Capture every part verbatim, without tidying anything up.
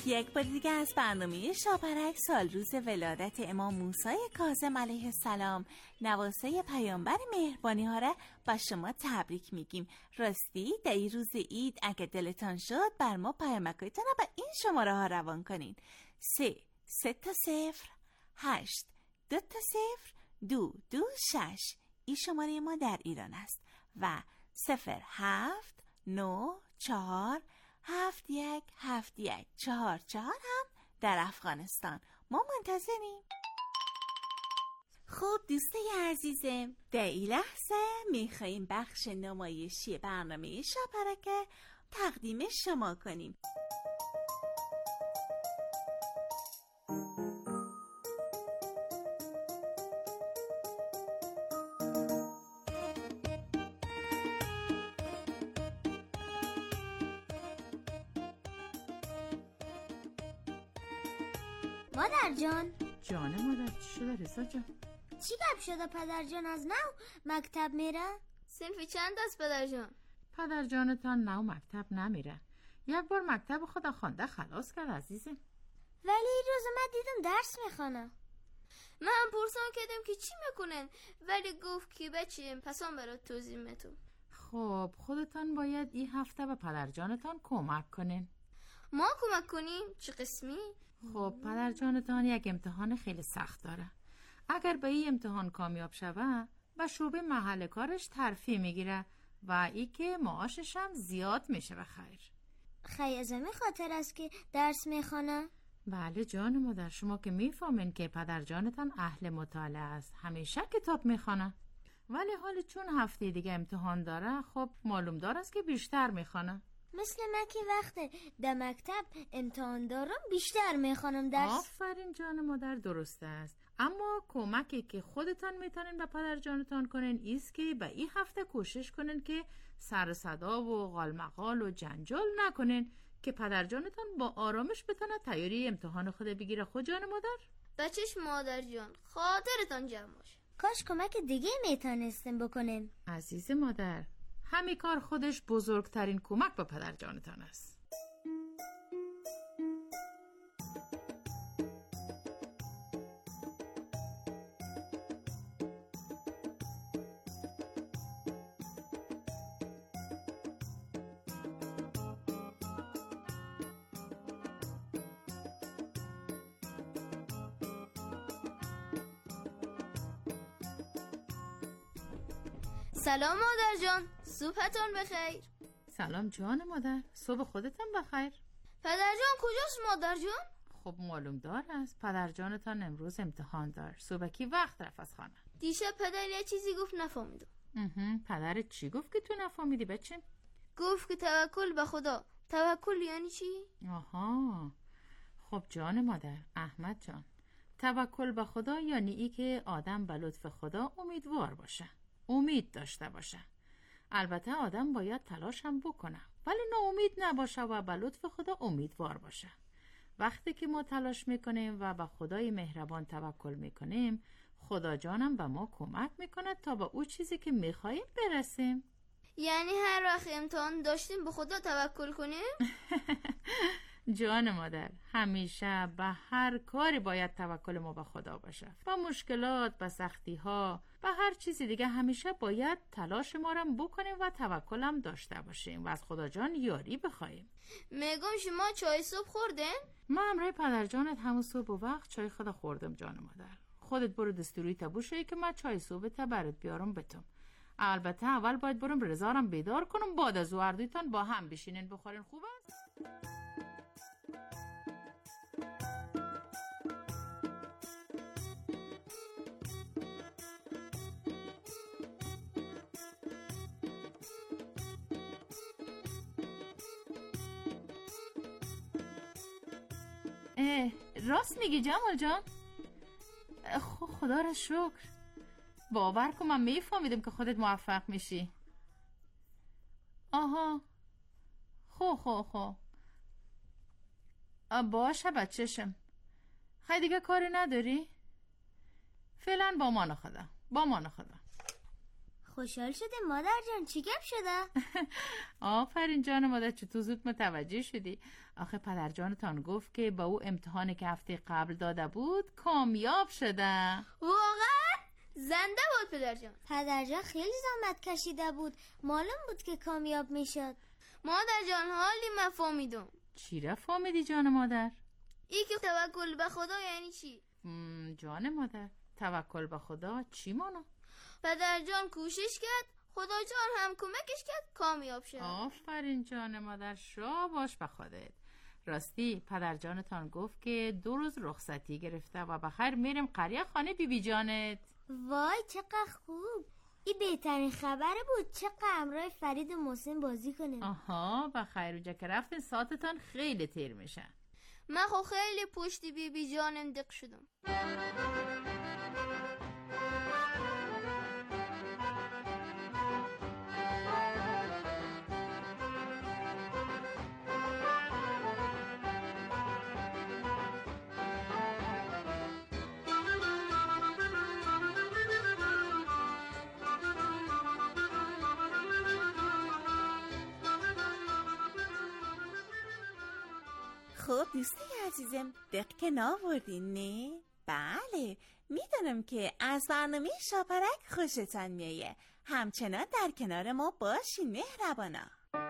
یک بار دیگه از برنامه شاپرک سال روز ولادت امام موسی کاظم علیه السلام نواسه پیامبر مهربانی ها را با شما تبریک میگیم. راستی در این روز عید اگه دلتان شد بر ما پیامکایتان را به این شماره ها روان کنین: سه سه تا صفر هشت دو تا صفر دو دو شش. این شماره ما در ایران است و صفر هفت نو چهار هفت یک هفت یک چهار چهار هم در افغانستان. ما منتظریم. خب دوستای عزیزم، در این لحظه میخواییم بخش نمایشی برنامه شاپرک تقدیم شما کنیم. مادر جان. جانه مادر، چی شده رضا جان؟ چی گپ شده پدر جان از نو مکتب میره؟ صنفی چند است پدر جان؟ پدر جانتان نو مکتب نمیره. یک بار مکتب خدا خوانده خلاص کرد عزیزم. ولی این روز من دیدم درس میخوانه. من هم پرسان کردم که چی میکنن ولی گفت که بچیم پس هم برات توضیح میتون. خب خودتان باید این هفته به پدر جانتان کمک کنین. ما کمک کنیم؟ چه قسمی؟ خب پدر جانتان یک امتحان خیلی سخت داره. اگر به این امتحان کامیاب شوه به شعبه محل کارش ترفیع میگیره و ای که معاشش هم زیاد میشه به خیر. خیلی از این خاطر است که درس میخوانه؟ بله جان مادر، شما که میفهمین که پدر جانتان اهل مطالعه است، همیشه کتاب میخوانه. ولی حالا چون هفته دیگه امتحان داره خب معلوم دار است که بیشتر میخوانه. مثل من که وقت در مکتب امتحان دارم بیشتر میخوانم درس. آفرین جان مادر، درسته است. اما کمکی که خودتان میتونین به پدر جانتان کنین ایست که به این هفته کوشش کنین که سر صدا و غالمغال و جنجال نکنین که پدر جانتان با آرامش بتونه تیاری امتحان خود بگیره. خود جان مادر؟ بچش مادر جان، خاطرتان جمع باشه. کاش کمک دیگه میتونستیم بکنیم. عزیز مادر، همین کار خودش بزرگترین کمک به پدر جانتان است. سلام مادر جان، صبحتون بخیر. سلام جان مادر، صبح خودتان بخیر. پدر جان کجاست مادر جان؟ خب معلوم دار است پدر جانتان امروز امتحان دار. صبح کی وقت رفت از خانه؟ دیشب پدر یه چیزی گفت نفهمیدم. پدرت چی گفت که تو نفهمیدی بچه؟ گفت که توکل به خدا. توکل یعنی چی؟ آها خب جان مادر، احمد جان، توکل به خدا یعنی ای که آدم به لطف خدا امیدوار باشه، امید داشته باشه. البته آدم باید تلاش هم بکنه ولی ناامید نباشه و به لطف خدا امیدوار باشه. وقتی که ما تلاش میکنیم و به خدای مهربان توکل میکنیم، خدا جانم به ما کمک میکنه تا به اون چیزی که میخواییم برسیم. یعنی هر وقت امتحان داشتیم به خدا توکل کنیم؟ جان مادر، همیشه به هر کاری باید توکل ما به خدا باشه. با مشکلات، با سختی ها، با هر چیزی دیگه همیشه باید تلاش ما رو بکنیم و توکلم داشته باشیم و از خدا جان یاری بخوایم. میگم شما چای صبح خوردین؟ ما همراه پدر جانت همون صبح و وقت چای خدا خوردم جان مادر. خودت برو دستوری تبوشی که من چای صبح تا برات بیارم بتم. البته اول باید برم رضارم بیدار کنم، بعد از وردیتان با هم بشینین بخورین. خوب است؟ راست میگی جمال جان؟ خدا را شکر. باور کن من میفهمیدم که خودت موفق میشی. آها خو خو خو باشه بچه‌شم. خیلی دیگه کاری نداری؟ فعلا با مان خدا، با مان خدا. خوشحال شده مادر جان، چی گپ شده؟ آفرین جان مادر، چطور زود متوجه شدی؟ آخه پدر جانتان گفت که با او امتحانی که هفته قبل داده بود کامیاب شده. واقعا؟ زنده بود پدر جان. پدر جان خیلی زحمت کشیده بود، معلوم بود که کامیاب میشد. مادر جان حالی من فهمیدم. چی را فهمیدی جان مادر؟ ای که توکل به خدا یعنی چی؟ جان مادر توکل به خدا چی مانا؟ پدر جان کوشش کرد، خدا جان هم کمکش کرد، کامیاب شد. آفرین جان مادر، شاباش به خودت. راستی پدر جانتان گفت که دو روز رخصتی گرفته و بخیر میریم قریه خانه بی بی جانت. وای چقدر خوب، این بهترین خبره بود. چقدر همراه فرید و محسن بازی کنیم. آها بخیر، اونجا که رفتین ساعتتان خیلی تیر میشه. من خو خیلی پشتی بی بی جانم دق شدم. خب دوستای عزیزم، دقیقه ناوردین نه؟ بله، میدونم که از برنامه شاپرک خوشتان میایه. همچنان در کنار ما باشین مهربانا.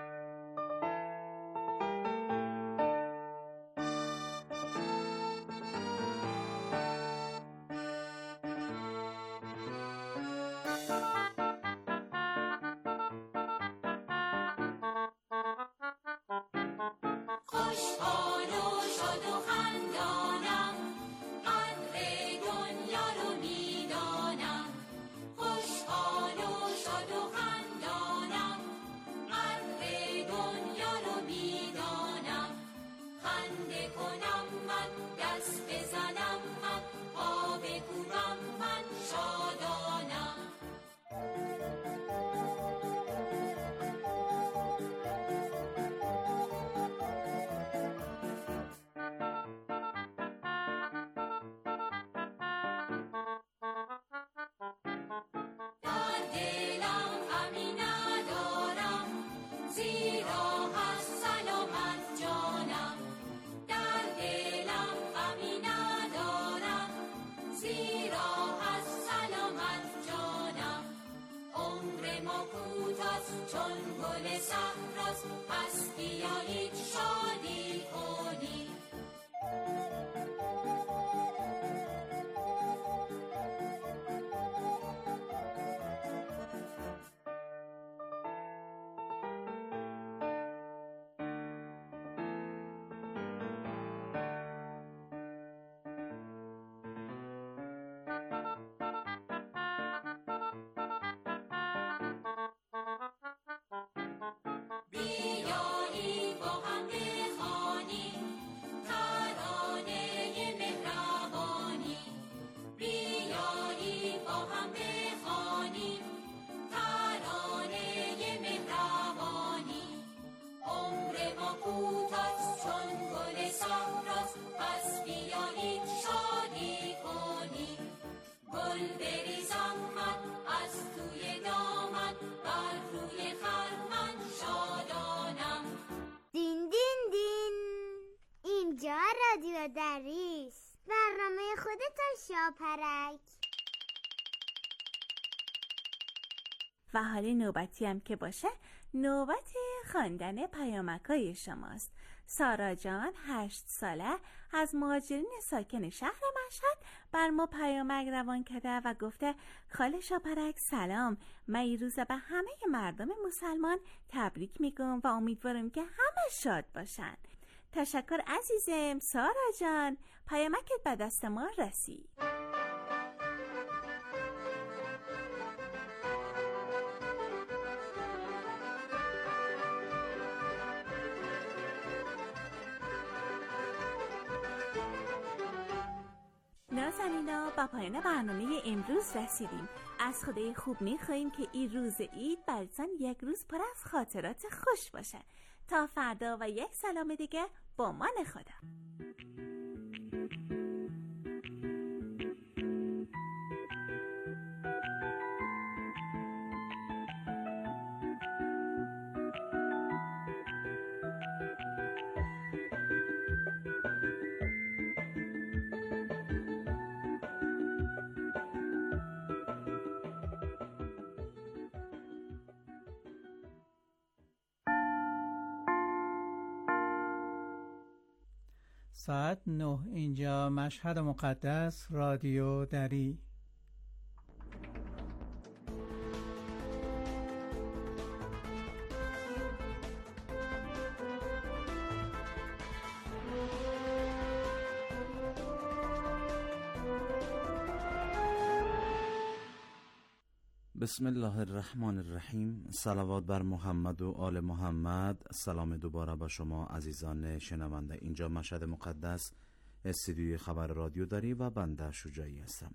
رادیو دریس، برنامه خودتان شاپرک. و حالی نوبتی هم که باشه، نوبت خواندن پیامک‌های شماست. سارا جان هشت ساله از مهاجرین ساکن شهر مشهد بر ما پیامک روان کرده و گفته خاله شاپرک سلام، من این روز به همه مردم مسلمان تبریک میگم و امیدوارم که همه شاد باشن. تشکر عزیزم. سارا جان پیامکت به دست ما رسید. نازنینا با پایان برنامه امروز رسیدیم. از خدای خوب میخواییم که این روز عید براتون یک روز پر از خاطرات خوش باشه. تا فردا و یک سلام دیگه با من خدا. ساعت نه اینجا مشهد مقدس، رادیو دری. بسم الله الرحمن الرحیم. صلوات بر محمد و آل محمد. سلام دوباره با شما عزیزان شنونده. اینجا مشهد مقدس، استودیوی خبر رادیو دری و بنده شجاعی هستم.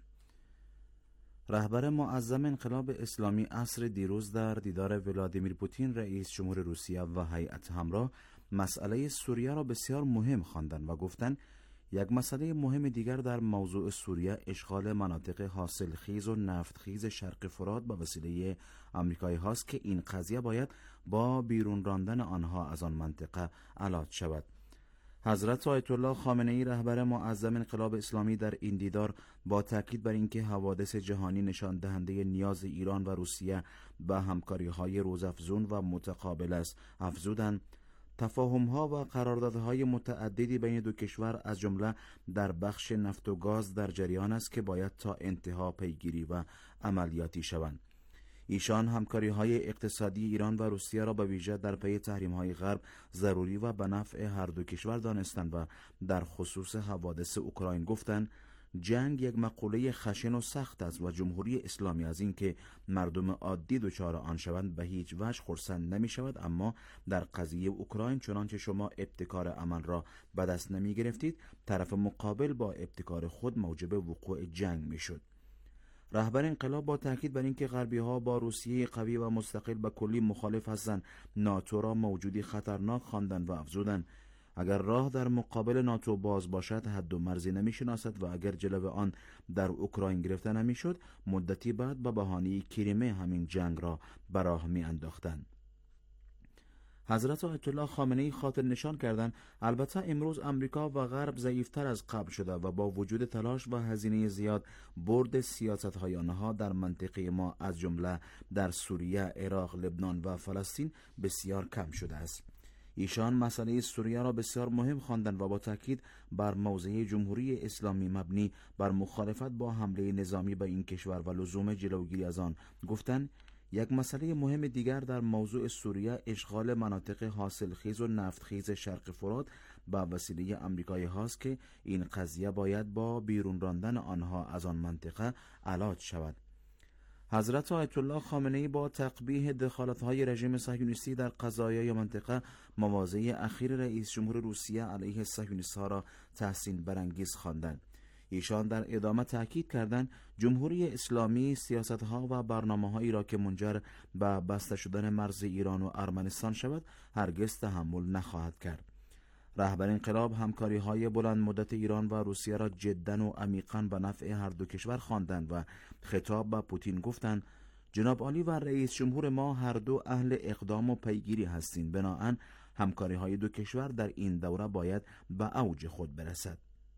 رهبر معظم انقلاب اسلامی عصر دیروز در دیدار ولادیمیر پوتین رئیس جمهور روسیه و هیئت همراه مسئله سوریه را بسیار مهم خواندند و گفتند یک مسئله مهم دیگر در موضوع سوریه اشغال مناطق حاصلخیز و نفتخیز شرق فرات به وسیله آمریکایی هاست که این قضیه باید با بیرون راندن آنها از آن منطقه علاج شود. حضرت آیت الله خامنه ای رهبر معظم انقلاب اسلامی در این دیدار با تاکید بر اینکه حوادث جهانی نشان دهنده نیاز ایران و روسیه به همکاری‌های روزافزون و متقابل است، افزودند تفاهم‌ها و قراردادهای متعددی بین دو کشور از جمله در بخش نفت و گاز در جریان است که باید تا انتها پیگیری و عملیاتی شوند. ایشان همکاری‌های اقتصادی ایران و روسیه را به ویژه در پی تحریم‌های غرب ضروری و به نفع هر دو کشور دانستند و در خصوص حوادث اوکراین گفتند جنگ یک مقوله خشن و سخت است و جمهوری اسلامی از اینکه مردم عادی دچار آن شوند به هیچ وجه خرسند نمی شود، اما در قضیه اوکراین چنانچه شما ابتکار عمل را به دست نمی گرفتید، طرف مقابل با ابتکار خود موجب وقوع جنگ می شد. رهبر انقلاب با تاکید بر اینکه غربی‌ها با روسیه قوی و مستقل به کلی مخالف هستند، ناتو را موجودی خطرناک خواندند و افزودند اگر راه در مقابل ناتو باز باشد حد و مرزی نمی شناسد و اگر جلو آن در اوکراین گرفته نمی شد مدتی بعد به بهانه کریمه همین جنگ را به راه می انداختند. حضرت آیت الله خامنه ای خاطر نشان کردند البته امروز امریکا و غرب ضعیفتر از قبل شده و با وجود تلاش و هزینه زیاد برد سیاست‌های آنها در منطقه ما از جمله در سوریه، عراق، لبنان و فلسطین بسیار کم شده است. ایشان مسئله سوریه را بسیار مهم خواندند و با تاکید بر موضع جمهوری اسلامی مبنی بر مخالفت با حمله نظامی به این کشور و لزوم جلوگیری از آن گفتند یک مسئله مهم دیگر در موضوع سوریه اشغال مناطق حاصلخیز و نفتخیز شرق فرات به وسیله آمریکایی هاست که این قضیه باید با بیرون راندن آنها از آن منطقه علاج شود. حضرت آیت الله خامنه ای با تقبیح دخالت‌های رژیم صهیونیستی در قضایای منطقه مواضع اخیر رئیس جمهور روسیه علیه صهیونیست‌ها را تحسین برانگیز خواندند. ایشان در ادامه تاکید کردند جمهوری اسلامی سیاست‌ها و برنامه‌هایی را که منجر به بسته شدن مرز ایران و ارمنستان شود هرگز تحمل نخواهد کرد. رهبر انقلاب همکاری‌های بلند مدت ایران و روسیه را جداً و عمیقاً به نفع هر دو کشور خواندند و خطاب به پوتین گفتند جناب عالی و رئیس جمهور ما هر دو اهل اقدام و پیگیری هستیم، بنابراین همکاری‌های دو کشور در این دوره باید به اوج خود برسد.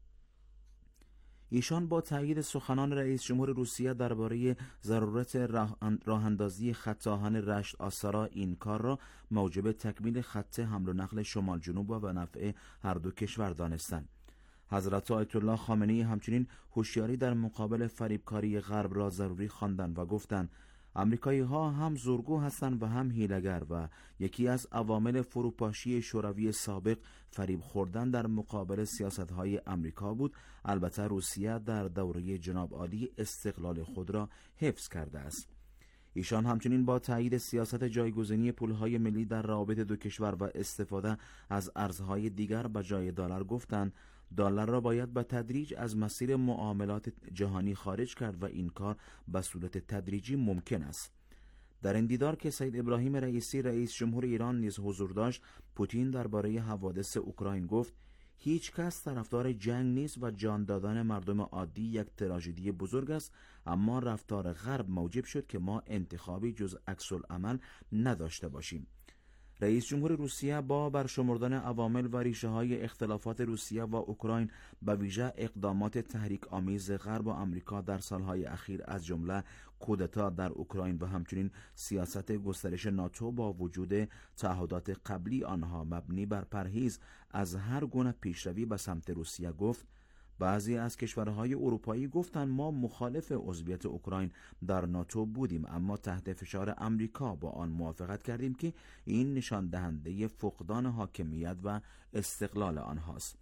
ایشان با تایید سخنان رئیس جمهور روسیه درباره ضرورت راه اندازی خط آهن رشت آستارا این کار را موجب تکمیل خط حمل و نقل شمال جنوب و به نفع هر دو کشور دانستند. حضرت آیت الله خامنه ای همچنین هوشیاری در مقابل فریبکاری غرب را ضروری خواندند و گفتند آمریکایی ها هم زورگو هستند و هم حیله‌گر و یکی از عوامل فروپاشی شوروی سابق فریب خوردن در مقابل سیاست های آمریکا بود. البته روسیه در دوره جناب عالی استقلال خود را حفظ کرده است. ایشان همچنین با تایید سیاست جایگزینی پولهای ملی در روابط دو کشور و استفاده از ارزهای دیگر به جای دلار گفتند دلار را باید به تدریج از مسیر معاملات جهانی خارج کرد و این کار به صورت تدریجی ممکن است. در این دیدار که سید ابراهیم رئیسی رئیس جمهور ایران نیز حضور داشت، پوتین درباره حوادث اوکراین گفت هیچ کس طرفدار جنگ نیست و جان دادن مردم عادی یک تراژدی بزرگ است، اما رفتار غرب موجب شد که ما انتخابی جز عکس العمل نداشته باشیم. رئیس جمهور روسیه با برشمردن عوامل و ریشه های اختلافات روسیه و اوکراین به ویژه اقدامات تحریک آمیز غرب و آمریکا در سالهای اخیر از جمله کودتا در اوکراین و همچنین سیاست گسترش ناتو با وجود تعهدات قبلی آنها مبنی بر پرهیز از هر گونه پیشروی به سمت روسیه گفت، بعضی از کشورهای اروپایی گفتند ما مخالف عضویت اوکراین در ناتو بودیم اما تحت فشار آمریکا با آن موافقت کردیم که این نشان دهنده فقدان حاکمیت و استقلال آنهاست.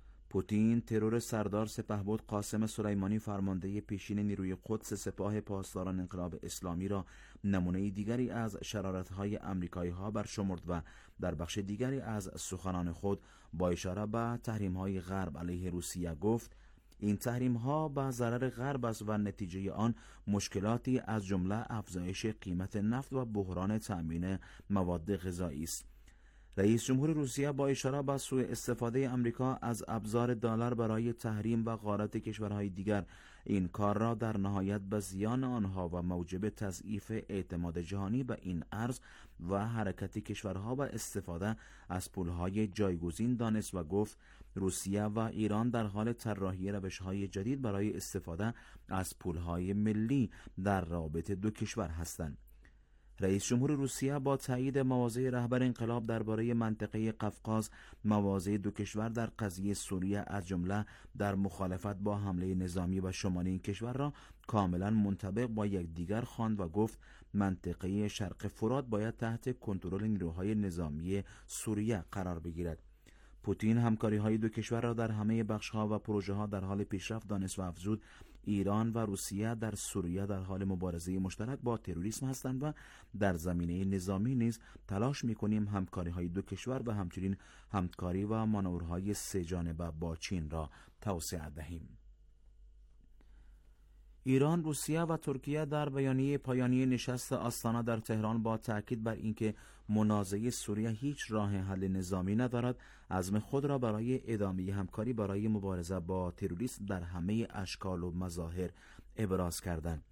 پوتین ترور سردار سپهبد قاسم سلیمانی فرمانده پیشین نیروی قدس سپاه پاسداران انقلاب اسلامی را نمونه دیگری از شرارت‌های آمریکایی‌ها برشمرد و در بخش دیگری از سخنان خود با اشاره به تحریم‌های غرب علیه روسیه گفت این تحریم‌ها به ضرر غرب است و نتیجه آن مشکلاتی از جمله افزایش قیمت نفت و بحران تأمین مواد غذایی است. رئیس جمهور روسیه با اشاره به سوء استفاده آمریکا از ابزار دلار برای تحریم و غارت کشورهای دیگر این کار را در نهایت به زیان آنها و موجب تضعیف اعتماد جهانی به این ارز و حرکت کشورها و استفاده از پولهای جایگزین دانست و گفت روسیه و ایران در حال طراحی روش‌های جدید برای استفاده از پولهای ملی در رابطه دو کشور هستند. رئیس جمهور روسیه با تایید مواضع رهبر انقلاب درباره منطقه قفقاز مواضع دو کشور در قضیه سوریه از جمله در مخالفت با حمله نظامی و شمالی این کشور را کاملا منطبق با یکدیگر خواند و گفت منطقه شرق فرات باید تحت کنترل نیروهای نظامی سوریه قرار بگیرد. پوتین همکاری‌های دو کشور را در همه بخش‌ها و پروژه‌ها در حال پیشرفت دانست و افزود ایران و روسیه در سوریه در حال مبارزه مشترک با تروریسم هستند و در زمینه نظامی نیز تلاش می‌کنیم همکاری‌های دو کشور و همچنین همکاری و مانورهای سه جانبه با چین را توسعه دهیم. ایران، روسیه و ترکیه در بیانیه پایانی نشست آستانا در تهران با تأکید بر اینکه منازعه سوریه هیچ راه حل نظامی ندارد، عزم خود را برای ادامه همکاری برای مبارزه با تروریسم در همه اشکال و مظاهر ابراز کردند.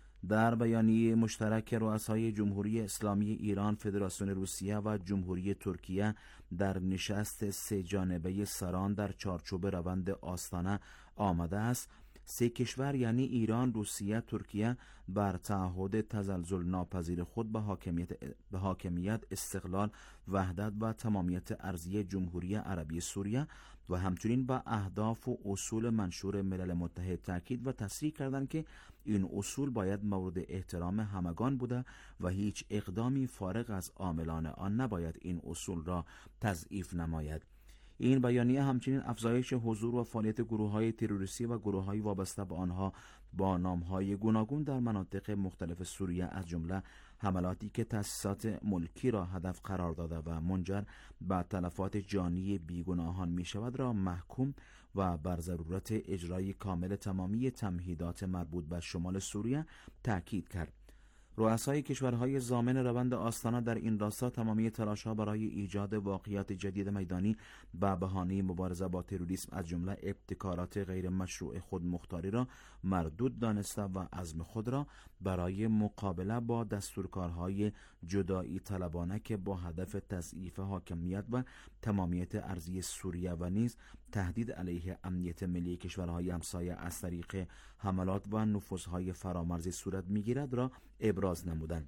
در بیانیه مشترک رؤسای جمهوری اسلامی ایران، فدراسیون روسیه و جمهوری ترکیه در نشست سه جانبه سران در چارچوب روند آستانا آمده است سه کشور یعنی ایران، روسیه، ترکیه بر تعهد تزلزل ناپذیر خود به حاکمیت به حاکمیت، استقلال، وحدت و تمامیت ارضی جمهوری عربی سوریه و همچنین به اهداف و اصول منشور ملل متحد تاکید و تصریح کردند که این اصول باید مورد احترام همگان بوده و هیچ اقدامی فارغ از عاملان آن نباید این اصول را تضعیف نماید. این بیانیه همچنین افزایش حضور و فعالیت گروه‌های تروریستی و گروه‌های وابسته به آنها با نام‌های گوناگون در مناطق مختلف سوریه از جمله حملاتی که تأسیسات ملکی را هدف قرار داده و منجر به تلفات جانی بیگناهان می‌شود را محکوم و بر ضرورت اجرای کامل تمامی تمهیدات مربوط به شمال سوریه تأکید کرد. رؤسای کشورهای ضامن روند آستانا در این راستا تمامی تلاش‌ها برای ایجاد واقعیت جدید میدانی به بهانه مبارزه با تروریسم از جمله ابتکارات غیر مشروع خودمختاری را مردود دانسته و عزم خود را برای مقابله با دستورکارهای جدایی طلبانه که با هدف تضعیف حاکمیت و تمامیت ارضی سوریه و نیز تهدید علیه امنیت ملی کشورهای همسایه از طریق حملات و نفوذهای فرامرزی صورت می‌گیرد را ابراز نمودند.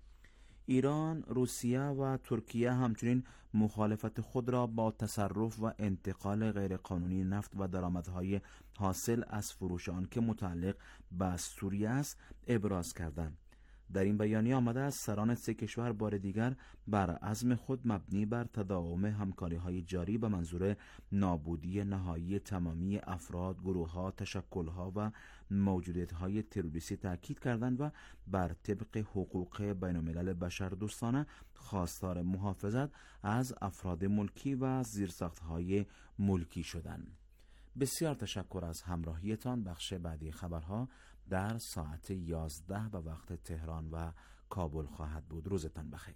ایران، روسیه و ترکیه همچنین مخالفت خود را با تصرف و انتقال غیرقانونی نفت و درآمدهای حاصل از فروش آن که متعلق به سوریه است ابراز کردند. در این بیانیه آمده است سران سه کشور بار دیگر بر عزم خود مبنی بر تداوم همکاری‌های جاری به منظور نابودی نهایی تمامی افراد، گروه‌ها، تشکل‌ها و موجودیت‌های تروریستی تاکید کردند و بر طبق حقوق بین‌الملل بشردوستانه خواستار محافظت از افراد ملکی و زیرساخت‌های ملکی شدند. بسیار تشکر از همراهیتان. بخش بعدی خبرها در ساعت یازده به وقت تهران و کابل خواهد بود. روزتان بخیر.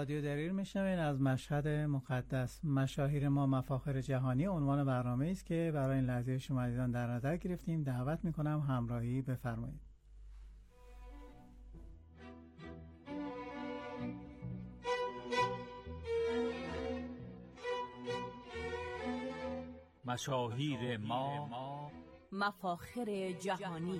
رادیو دریر میشنوین از مشهد مقدس. مشاهیر ما مفاخر جهانی عنوان برنامه است که برای این لحظه شما عزیزان در نظر گرفتیم. دعوت میکنم همراهی بفرمایید. مشاهیر ما مفاخر جهانی.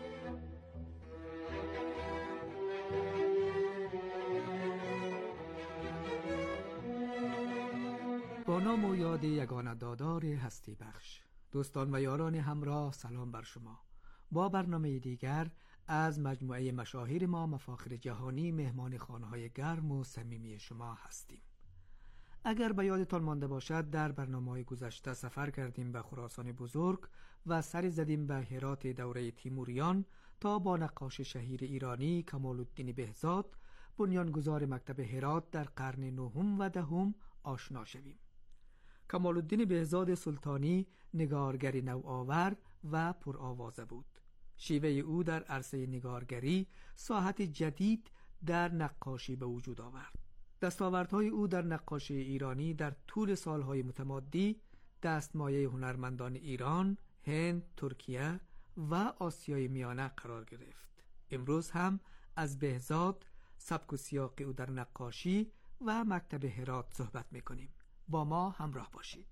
با نام و یاد یگانه دادار هستی بخش، دوستان و یاران همراه، سلام بر شما. با برنامه دیگر از مجموعه مشاهیر ما مفاخر جهانی مهمان خانه‌های گرم و صمیمی شما هستیم. اگر به یادتان مانده باشد، در برنامه‌های گذشته سفر کردیم به خراسان بزرگ و سری زدیم به هرات دوره تیموریان تا با نقاش شهیر ایرانی کمال الدین بهزاد، بنیانگذار مکتب هرات در قرن نهم و دهم آشنا شویم. کمال الدین بهزاد سلطانی نگارگری نوآور و پرآوازه بود. شیوه او در عرصه نگارگری ساحت جدید در نقاشی به وجود آورد. دستاوردهای او در نقاشی ایرانی در طول سالهای متمادی دستمایه هنرمندان ایران، هند، ترکیه و آسیای میانه قرار گرفت. امروز هم از بهزاد، سبک و سیاق او در نقاشی و مکتب هرات صحبت میکنیم. با ما همراه باشید.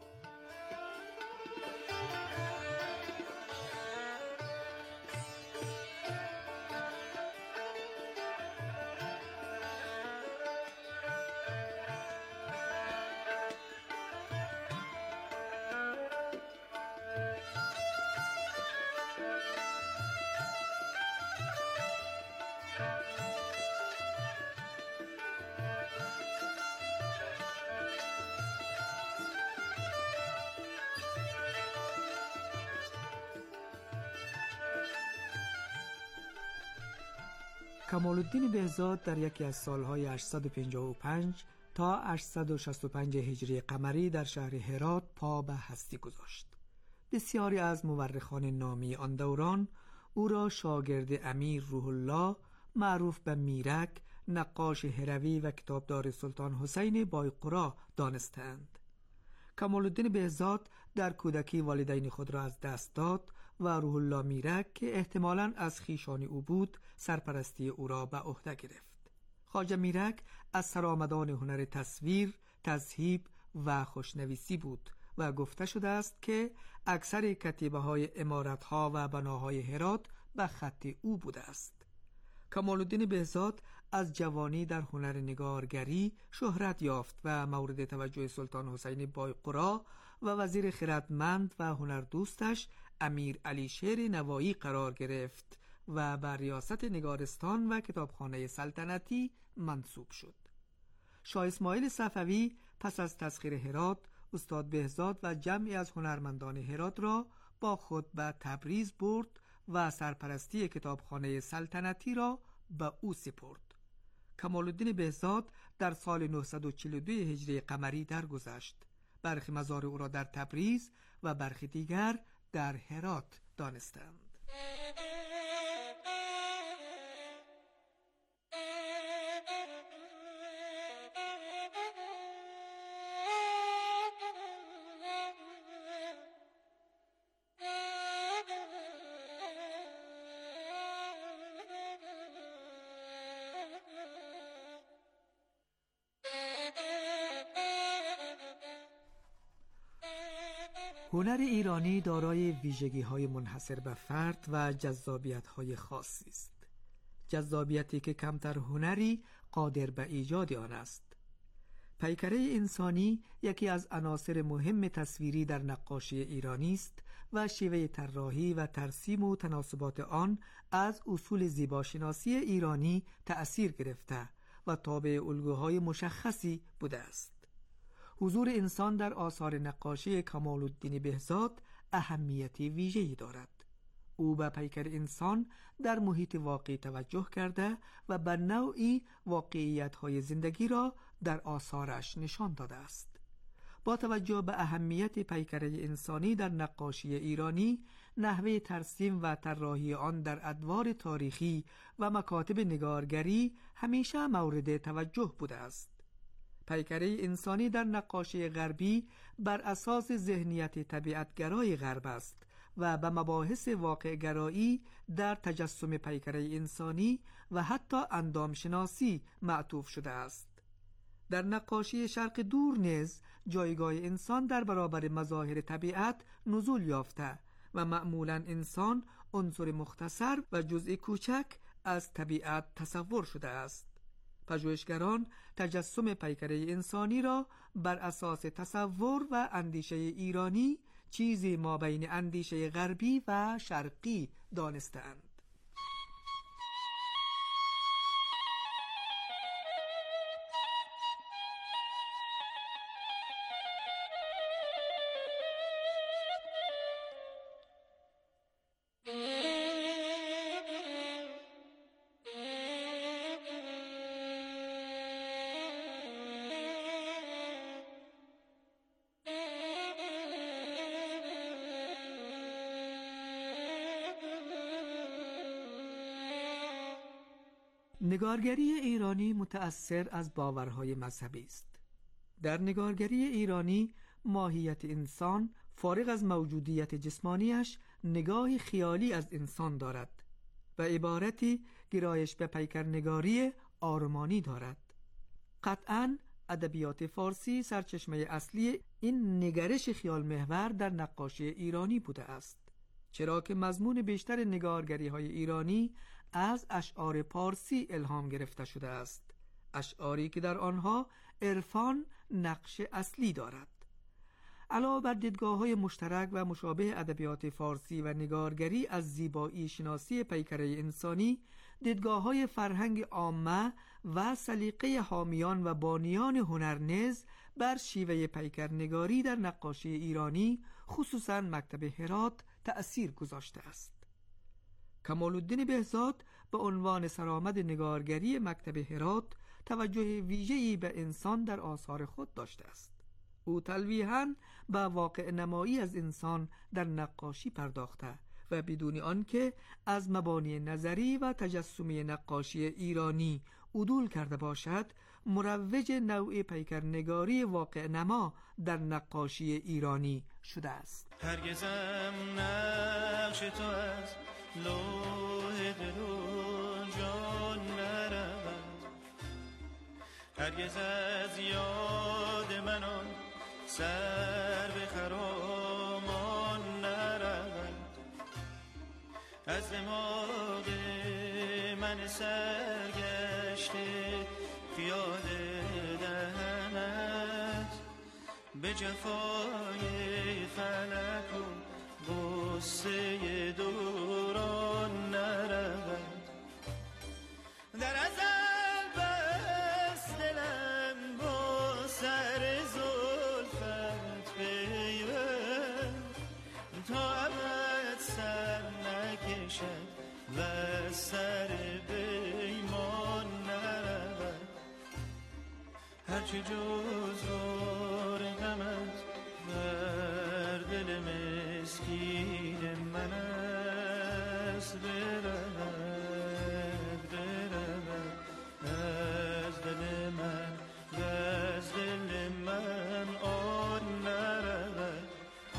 کمال الدین بهزاد در یکی از سالهای هشتصد و پنجاه و پنج تا هشتصد و شصت و پنج هجری قمری در شهر هرات پا به هستی گذاشت. بسیاری از مورخان نامی آن دوران او را شاگرد امیر روح الله معروف به میرک، نقاش هروی و کتابدار سلطان حسین بایقرا دانستند. کمال الدین بهزاد در کودکی والدین خود را از دست داد و روح الله میرک که احتمالاً از خویشان او بود سرپرستی او را به عهده گرفت. خواجه میرک از سرآمدان هنر تصویر، تذهیب و خوشنویسی بود و گفته شده است که اکثر کتیبه های عمارت‌ها و بناهای هرات به خط او بوده است. کمال الدین بهزاد از جوانی در هنر نگارگری شهرت یافت و مورد توجه سلطان حسین بایقرا و وزیر خردمند و هنردوستش امیر علی شیر نوایی قرار گرفت و بر ریاست نگارستان و کتابخانه سلطنتی منصوب شد. شاه اسماعیل صفوی پس از تسخیر هرات استاد بهزاد و جمعی از هنرمندان هرات را با خود به تبریز برد و سرپرستی کتابخانه سلطنتی را به او سپرد. کمال الدین بهزاد در سال نهصد و چهل و دو هجری قمری درگذشت. برخی مزار او را در تبریز و برخی دیگر در هرات دانستند. هنر ایرانی دارای ویژگی‌های منحصر به فرد و جذابیت‌های خاصی است. جذابیتی که کمتر هنری قادر به ایجاد آن است. پیکره انسانی یکی از عناصر مهم تصویری در نقاشی ایرانی است و شیوه طراحی و ترسیم و تناسبات آن از اصول زیباشناسی ایرانی تأثیر گرفته و تابع الگوهای مشخصی بوده است. حضور انسان در آثار نقاشی کمال الدین بهزاد اهمیتی ویژه‌ای دارد. او به پیکر انسان در محیط واقعی توجه کرده و به نوعی واقعیت‌های زندگی را در آثارش نشان داده است. با توجه به اهمیت پیکره انسانی در نقاشی ایرانی، نحوه ترسیم و طراحی آن در ادوار تاریخی و مکاتب نگارگری همیشه مورد توجه بوده است. پیکره انسانی در نقاشی غربی بر اساس ذهنیت طبیعتگرای غرب است و به مباحث واقع‌گرایی در تجسم پیکره انسانی و حتی اندامشناسی معطوف شده است. در نقاشی شرق دور نیز جایگاه انسان در برابر مظاهر طبیعت نزول یافته و معمولاً انسان عنصر مختصر و جزء کوچک از طبیعت تصور شده است. پژوهشگران تجسم پیکره انسانی را بر اساس تصور و اندیشه ایرانی چیزی مابین اندیشه غربی و شرقی دانستند. نگارگری ایرانی متأثر از باورهای مذهبی است. در نگارگری ایرانی ماهیت انسان فارغ از موجودیت جسمانیش نگاهی خیالی از انسان دارد و عبارتی گرایش به پیکرنگاری آرمانی دارد. قطعاً ادبیات فارسی سرچشمه اصلی این نگرش خیال محور در نقاشی ایرانی بوده است، چرا که مضمون بیشتر نگارگری های ایرانی از اشعار پارسی الهام گرفته شده است، اشعاری که در آنها عرفان نقش اصلی دارد. علاوه بر دیدگاه‌های مشترک و مشابه ادبیات فارسی و نگارگری از زیبایی شناسی پیکره انسانی، دیدگاه‌های فرهنگ عامه و سلیقه حامیان و بانیان هنر نیز بر شیوه پیکرنگاری در نقاشی ایرانی خصوصاً مکتب هرات تأثیر گذاشته است. کمال الدین بهزاد به عنوان سرآمد نگارگری مکتب هرات توجه ویژه‌ای به انسان در آثار خود داشته است. او تلویحاً به واقع نمایی از انسان در نقاشی پرداخته و بدون آنکه از مبانی نظری و تجسمی نقاشی ایرانی عدول کرده باشد، مروج نوع پیکرنگاری واقع نما در نقاشی ایرانی شده است. هرگزم نقش تو از لوح دل و جان نرود، هرگز از یاد من آن سر به خرامان نرود، از دماغ من سرگشته خیال دهنت به جفای فلک و غصه دوران نرود. در ازل بس دلم با سر زلفت پیوند تا ابد سر نکشد و سر پیمان نرود، هرچی جز بار غمت بر دل مسکین من است برود برود از دل من و از دل من آن نرود.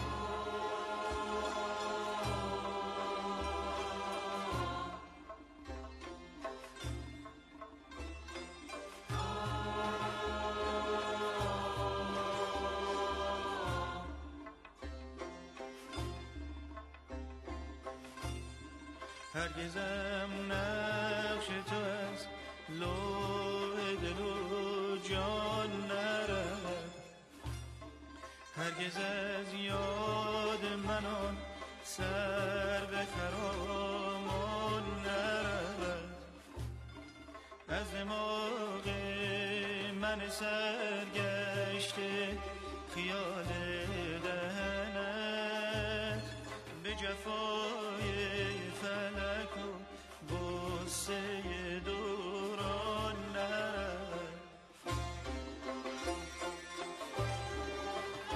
هرگزم نقش تو از لوح دل و جان نرود، هرگز از یاد من آن سر به خرامان نرود، از دماغ من سرگشته خیال دهنت به جفای فلک و غصه دوران نرود.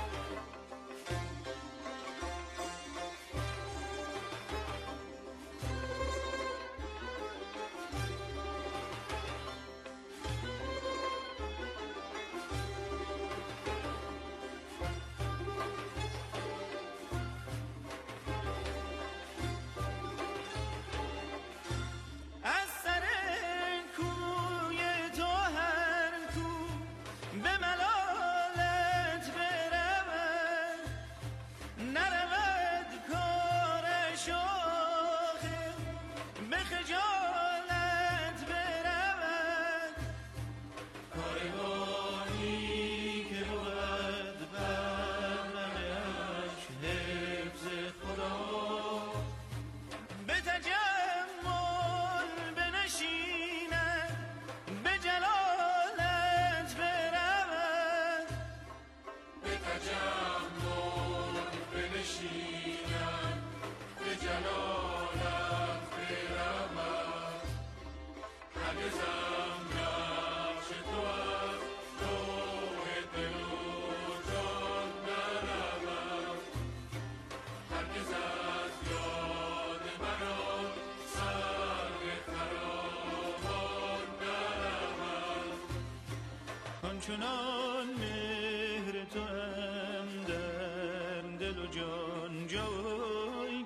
همچنان مهر تو هم در دل و جان جای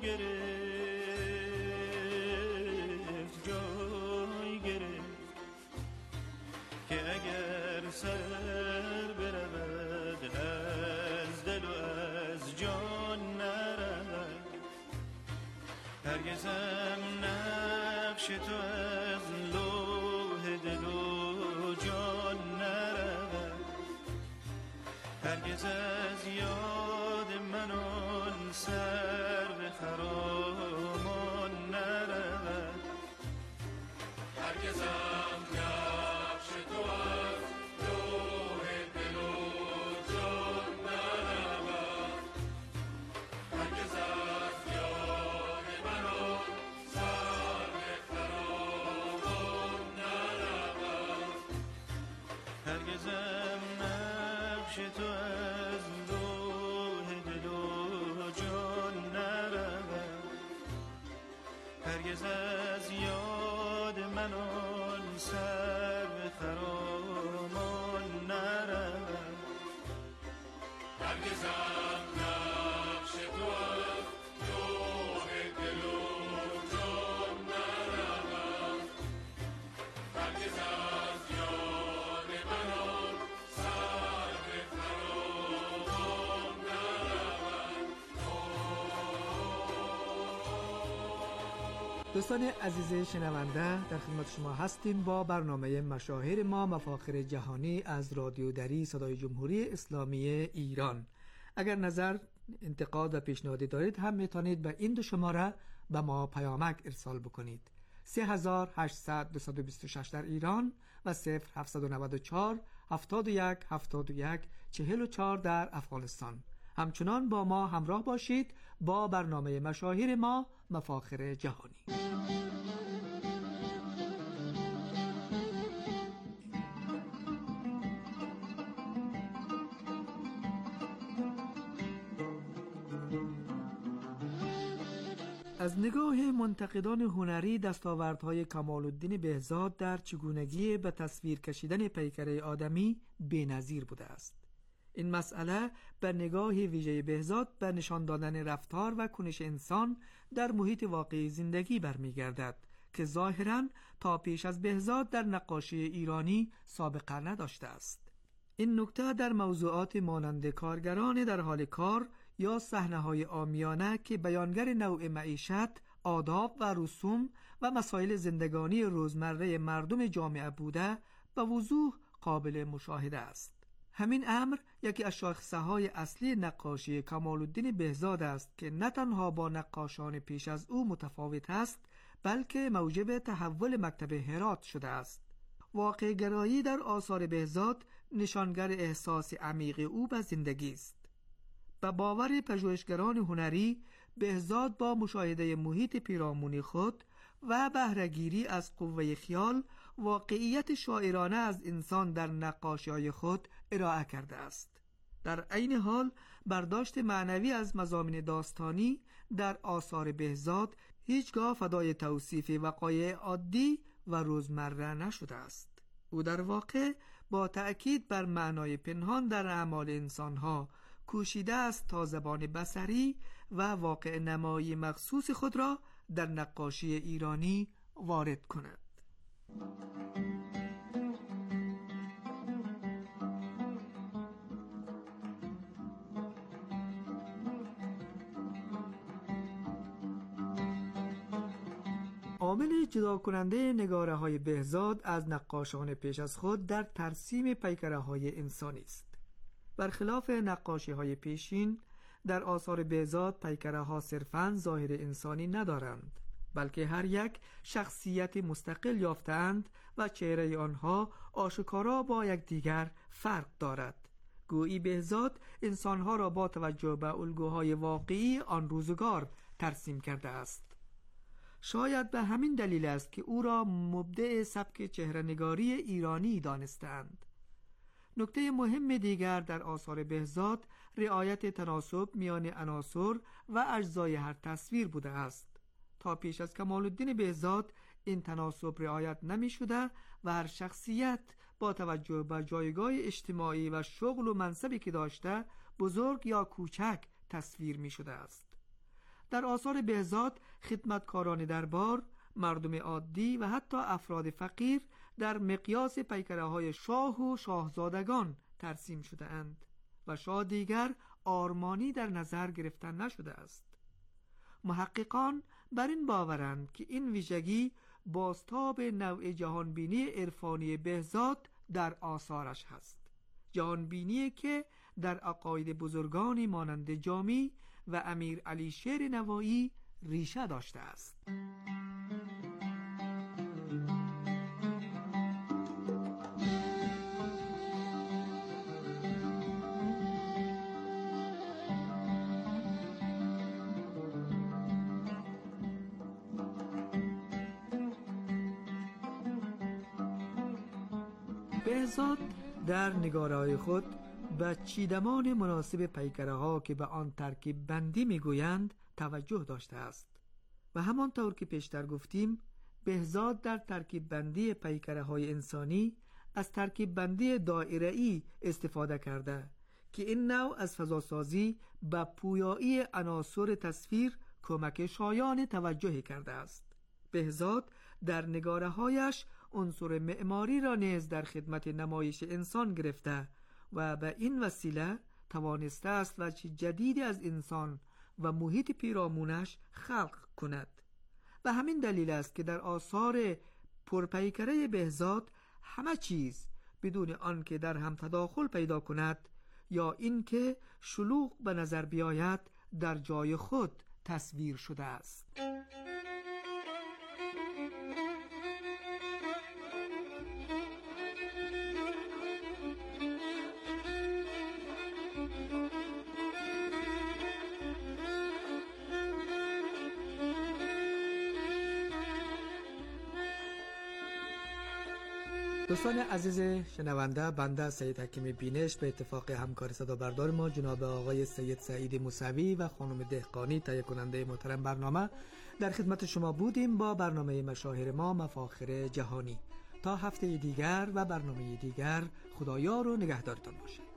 گرفت، جای گرفت که اگر سر برود از دل و از جان نرود، هرگزم نقش تو از لوح دل و جان نرود، هرگز از یاد من آن سرو خرامان نرود، هرگزم نقش تو از لوح دل و جان نرود، هرگز از یاد من آن سرو خرامان نرود، هرگزم نقش تو از لوح دل و جان نرود، هرگز از یاد من آن سرو خرامان نرود، هرگزم نقش تو از لوح دل و جان نرود، هرگز از یاد من آن سرو خرامان نرود. دوستان عزیز شنونده، در خدمت شما هستیم با برنامه مشاهیر ما مفاخر جهانی از رادیو دری صدای جمهوری اسلامی ایران. اگر نظر، انتقاد و پیشنهادی دارید هم میتونید به این دو شماره به ما پیامک ارسال بکنید: سه هزار و هشتصد دویست و بیست و شش در ایران و صفر هفتصد و نود و چهار هفتاد و یک هفتاد و یک چهل و چهار در افغانستان. همچنان با ما همراه باشید با برنامه مشاهیر ما مفاخر جهانی. از نگاه منتقدان هنری دستاوردهای کمال الدین بهزاد در چگونگی به تصویر کشیدن پیکره آدمی بی‌نظیر بوده است. این مسئله به نگاه ویژه بهزاد به نشان دادن رفتار و کنش انسان در محیط واقعی زندگی برمیگردد که ظاهراً تا پیش از بهزاد در نقاشی ایرانی سابقه نداشته است. این نکته در موضوعات مانند کارگران در حال کار یا صحنه‌های عامیانه که بیانگر نوع معیشت، آداب و رسوم و مسائل زندگانی روزمره مردم جامعه بوده به وضوح قابل مشاهده است. همین امر یکی از شاخصه‌های اصلی نقاشی کمال الدین بهزاد است که نه تنها با نقاشان پیش از او متفاوت است، بلکه موجب تحول مکتب هرات شده است. واقع گرایی در آثار بهزاد نشانگر احساس عمیق او به زندگی است. به باور پژوهشگران هنری، بهزاد با مشاهده محیط پیرامون خود و بهره‌گیری از قوه خیال واقعیت شاعرانه از انسان در نقاشی‌های خود ارائه کرده است. در عین حال برداشت معنوی از مضامین داستانی در آثار بهزاد هیچگاه فدای توصیف وقایع عادی و روزمره نشده است. او در واقع با تأکید بر معنای پنهان در اعمال انسان‌ها کوشیده است تا زبان بصری و واقع نمایی مخصوص خود را در نقاشی ایرانی وارد کند. عامل جدا کننده نگاره های بهزاد از نقاشان پیش از خود در ترسیم پیکره های انسانی است. برخلاف نقاشی های پیشین، در آثار بهزاد پیکره ها صرفاً ظاهر انسانی ندارند، بلکه هر یک شخصیت مستقل یافتند و چهره آنها آشکارا با یکدیگر فرق دارد. گویی بهزاد انسانها را با توجه به الگوهای واقعی آن روزگار ترسیم کرده است. شاید به همین دلیل است که او را مبدع سبک چهره‌نگاری ایرانی دانستند. نکته مهم دیگر در آثار بهزاد رعایت تناسب میان عناصر و اجزای هر تصویر بوده است. تا پیش از کمال الدین بهزاد این تناسب رعایت نمی شده و هر شخصیت با توجه به جایگاه اجتماعی و شغل و منصبی که داشته بزرگ یا کوچک تصویر می شده است. در آثار بهزاد خدمتکاران دربار، مردم عادی و حتی افراد فقیر در مقیاس پیکره‌های شاه و شاهزادگان ترسیم شده اند و شاه دیگر آرمانی در نظر گرفتن نشده است. محققان بر این باورند که این ویژگی بازتاب نوع جهانبینی عرفانی بهزاد در آثارش هست، جهانبینی که در عقاید بزرگانی مانند جامی و امیر علی شیر نوایی ریشه داشته است. بهزاد در نگاره‌های خود به چیدمان مناسب پیکره‌ها که به آن ترکیب بندی می‌گویند توجه داشته است و همانطور که پیشتر گفتیم بهزاد در ترکیب بندی پیکره‌های انسانی از ترکیب بندی دایره‌ای استفاده کرده که این نوع از فضاسازی به پویایی عناصر تصویر کمک شایان توجهی کرده است. بهزاد در نگاره‌هایش عنصر معماری را نیز در خدمت نمایش انسان گرفته و به این وسیله توانسته است وجه جدیدی از انسان و محیط پیرامونش خلق کند. و همین دلیل است که در آثار پرپیکره بهزاد همه چیز بدون آنکه در هم تداخل پیدا کند یا اینکه شلوغ به نظر بیاید در جای خود تصویر شده است. دوستان عزیز شنونده، بنده سید حکیم بینش به اتفاق همکار صدا بردار ما جناب آقای سید سعید موسوی و خانم دهقانی تهیه کننده محترم برنامه در خدمت شما بودیم با برنامه مشاهیر ما مفاخر جهانی. تا هفته دیگر و برنامه دیگر خدایار و نگهدارتان باشد.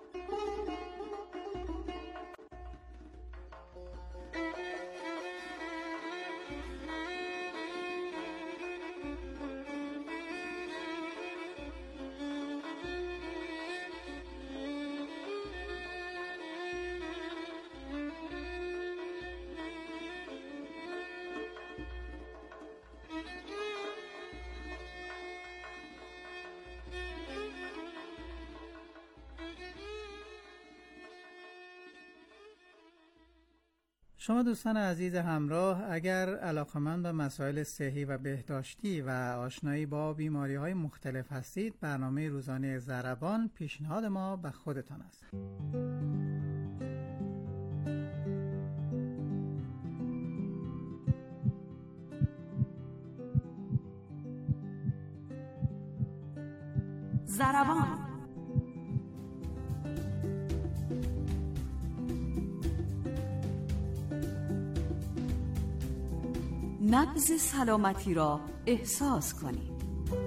شما دوستان عزیز همراه، اگر علاقمند به مسائل صحی و بهداشتی و آشنایی با بیماری های مختلف هستید، برنامه روزانه ضربان پیشنهاد ما به خودتان است. ضربان نبض سلامتی را احساس کنید.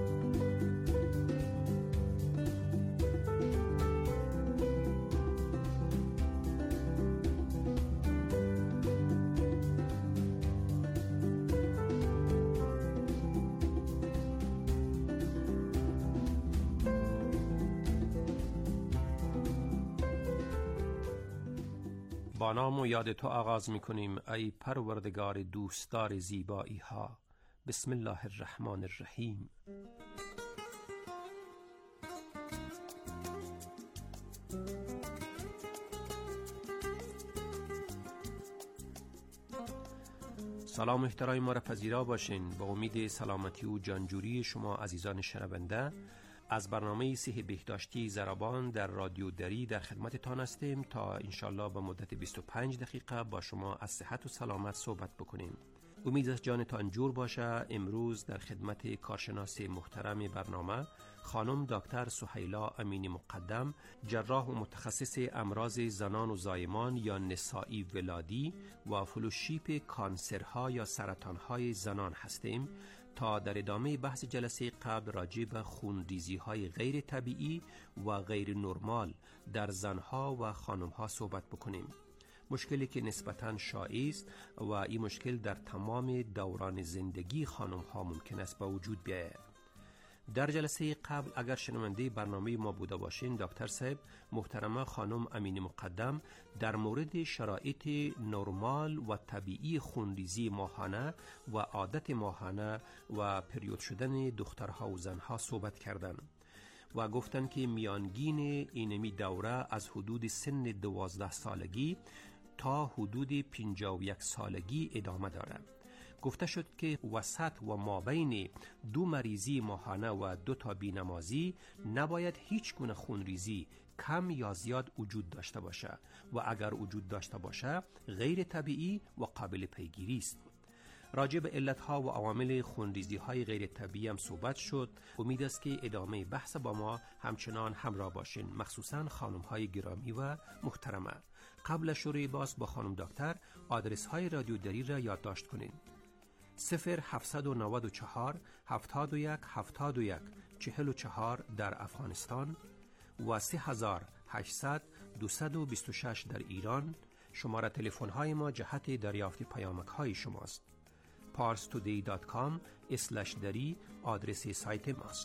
با نام و یاد تو آغاز می کنیم ای پروردگار دوستدار زیبایی ها. بسم الله الرحمن الرحیم. سلام احترام ما را پذیرا باشین. با امید سلامتی و جانجوری شما عزیزان شنونده از برنامه صحی بهداشتی ضربان در رادیو دری در خدمتتان هستیم تا انشالله به مدت بیست و پنج دقیقه با شما از صحت و سلامت صحبت بکنیم. امید از جانتان جور باشه. امروز در خدمت کارشناس محترم برنامه خانم دکتر سهیلا امینی مقدم، جراح و متخصص امراض زنان و زایمان یا نسایی ولادی و فلوشیپ کانسرها یا سرطانهای زنان هستیم تا در ادامه بحث جلسه قبل راجع به خونریزی های غیر طبیعی و غیر نرمال در زنها و خانمها صحبت بکنیم. مشکلی که نسبتاً شایع است و این مشکل در تمام دوران زندگی خانمها ممکن است به وجود بیاید. در جلسه قبل اگر شنونده برنامه ما بوده باشین، دکتر صاحب محترمه خانم امین مقدم در مورد شرایط نرمال و طبیعی خونریزی ماهانه و عادت ماهانه و پریود شدن دخترها و زنها صحبت کردند و گفتند که میانگین اینمی دوره از حدود سن دوازده سالگی تا حدود پنجاه و یک سالگی ادامه دارد. گفته شد که وسط و مابین دو مریضی ماهانه و دو تا بینمازی نباید هیچ گونه خونریزی کم یا زیاد وجود داشته باشه و اگر وجود داشته باشه غیر طبیعی و قابل پیگیری است. راجع به علتها و عوامل خونریزی‌های غیر طبیعی هم صحبت شد. امید است که ادامه بحث با ما همچنان همراه باشین، مخصوصاً خانم‌های گرامی و محترمه. قبل شروع باز با خانم دکتر آدرس‌های رادیو دری را یادداشت کنین: صفر هفتصد و نود و چهار هفتاد و یک هفتاد و یک چهل و چهار در افغانستان و سه هزار و هشتصد دویست و بیست و شش در ایران. شماره تلفن های ما جهت دریافت پیامک های شماست. پارس تودی دات کام اسلش دری آدرس سایت ماست.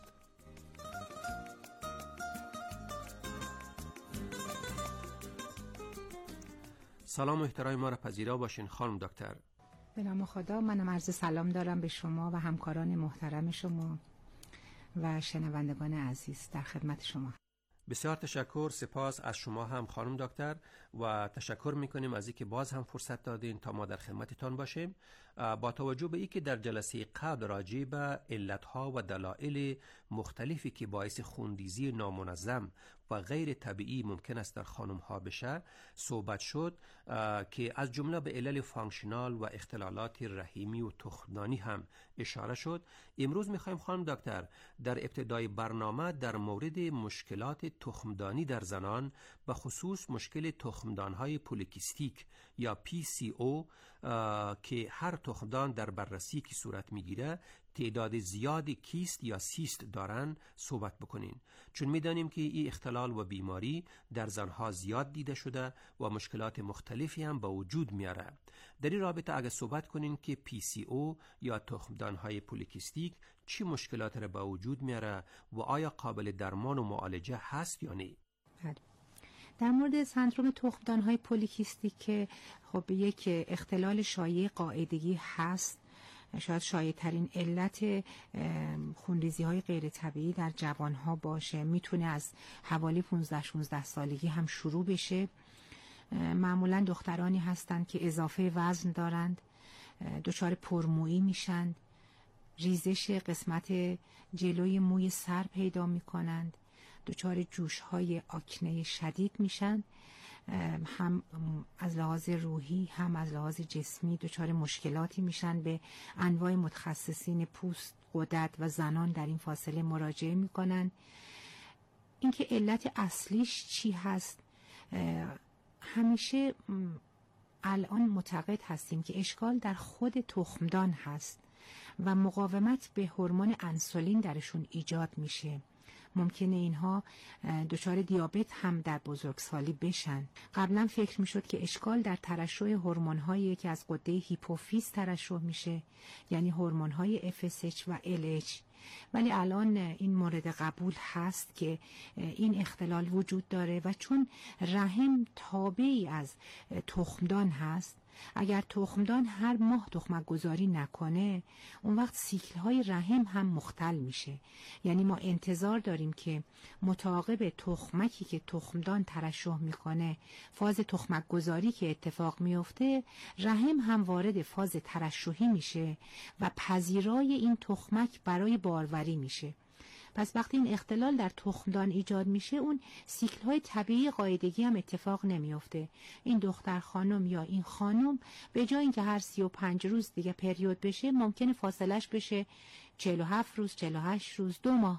سلام و احترام ما را پذیرا باشین خانم دکتر. به نام خدا، منم عرض سلام دارم به شما و همکاران محترم شما و شنوندگان عزیز در خدمت شما. بسیار تشکر، سپاس از شما هم خانم دکتر و تشکر میکنیم از اینکه باز هم فرصت دادین تا ما در خدمتتان باشیم. با توجه به اینکه در جلسه قبل راجع به علتها و دلایل مختلفی که باعث خونریزی نامنظم و غیر طبیعی ممکن است در خانم ها بشه صحبت شد که از جمله به علل فانکشنال و اختلالات رحیمی و تخمدانی هم اشاره شد. امروز میخوایم خانم دکتر در ابتدای برنامه در مورد مشکلات تخمدانی در زنان، به خصوص مشکل تخمدان‌های پولیکیستیک یا پی سی او که هر تخمدان در بررسی که صورت میگیره تعداد زیادی کیست یا سیست دارن صحبت بکنین، چون میدانیم که این اختلال و بیماری در زنها زیاد دیده شده و مشکلات مختلفی هم به وجود میاره. در این رابطه اگه صحبت کنین که پی سی او یا تخمدان‌های پولیکیستیک چی مشکلات را به وجود میاره و آیا قابل درمان و معالجه هست یا نه؟ در مورد سندروم تخمدان‌های پولیکیستیک که خب یک اختلال شایع قاعدگی هست، شاید شایع ترین علت خونریزی های غیر طبیعی در جوان ها باشه، میتونه از حوالی پانزده شانزده سالگی هم شروع بشه. معمولا دخترانی هستند که اضافه وزن دارند، دچار پرمویی میشند، ریزش قسمت جلوی موی سر پیدا میکنند، دچار جوش های آکنه شدید میشن، هم از لحاظ روحی هم از لحاظ جسمی دچار مشکلاتی میشن. به انواع متخصصین پوست، غدد و زنان در این فاصله مراجعه میکنن. اینکه علت اصلیش چی هست، همیشه الان معتقد هستیم که اشکال در خود تخمدان هست و مقاومت به هورمون انسولین درشون ایجاد میشه. ممکنه اینها دچار دیابت هم در بزرگسالی بشن. قبلا فکر میشد که اشکال در ترشح هورمون‌هایی که از غده هیپوفیز ترشح میشه، یعنی هورمون‌های اف اس اچ و ال اچ، ولی الان این مورد قبول هست که این اختلال وجود داره و چون رحم تابعی از تخمدان هست، اگر تخمدان هر ماه تخمک گذاری نکنه، اون وقت سیکل های رحم هم مختل میشه. یعنی ما انتظار داریم که متعاقب تخمکی که تخمدان ترشح میکنه، فاز تخمک گذاری که اتفاق میفته، رحم هم وارد فاز ترشحی میشه و پذیرای این تخمک برای باروری میشه. پس وقتی این اختلال در تخمدان ایجاد میشه، اون سیکل های طبیعی قاعدگی هم اتفاق نمیفته. این دختر خانم یا این خانم به جای اینکه هر سی و پنج روز دیگه پریود بشه، ممکنه فاصلش بشه چهل و هفت روز، چهل و هشت روز، دو ماه.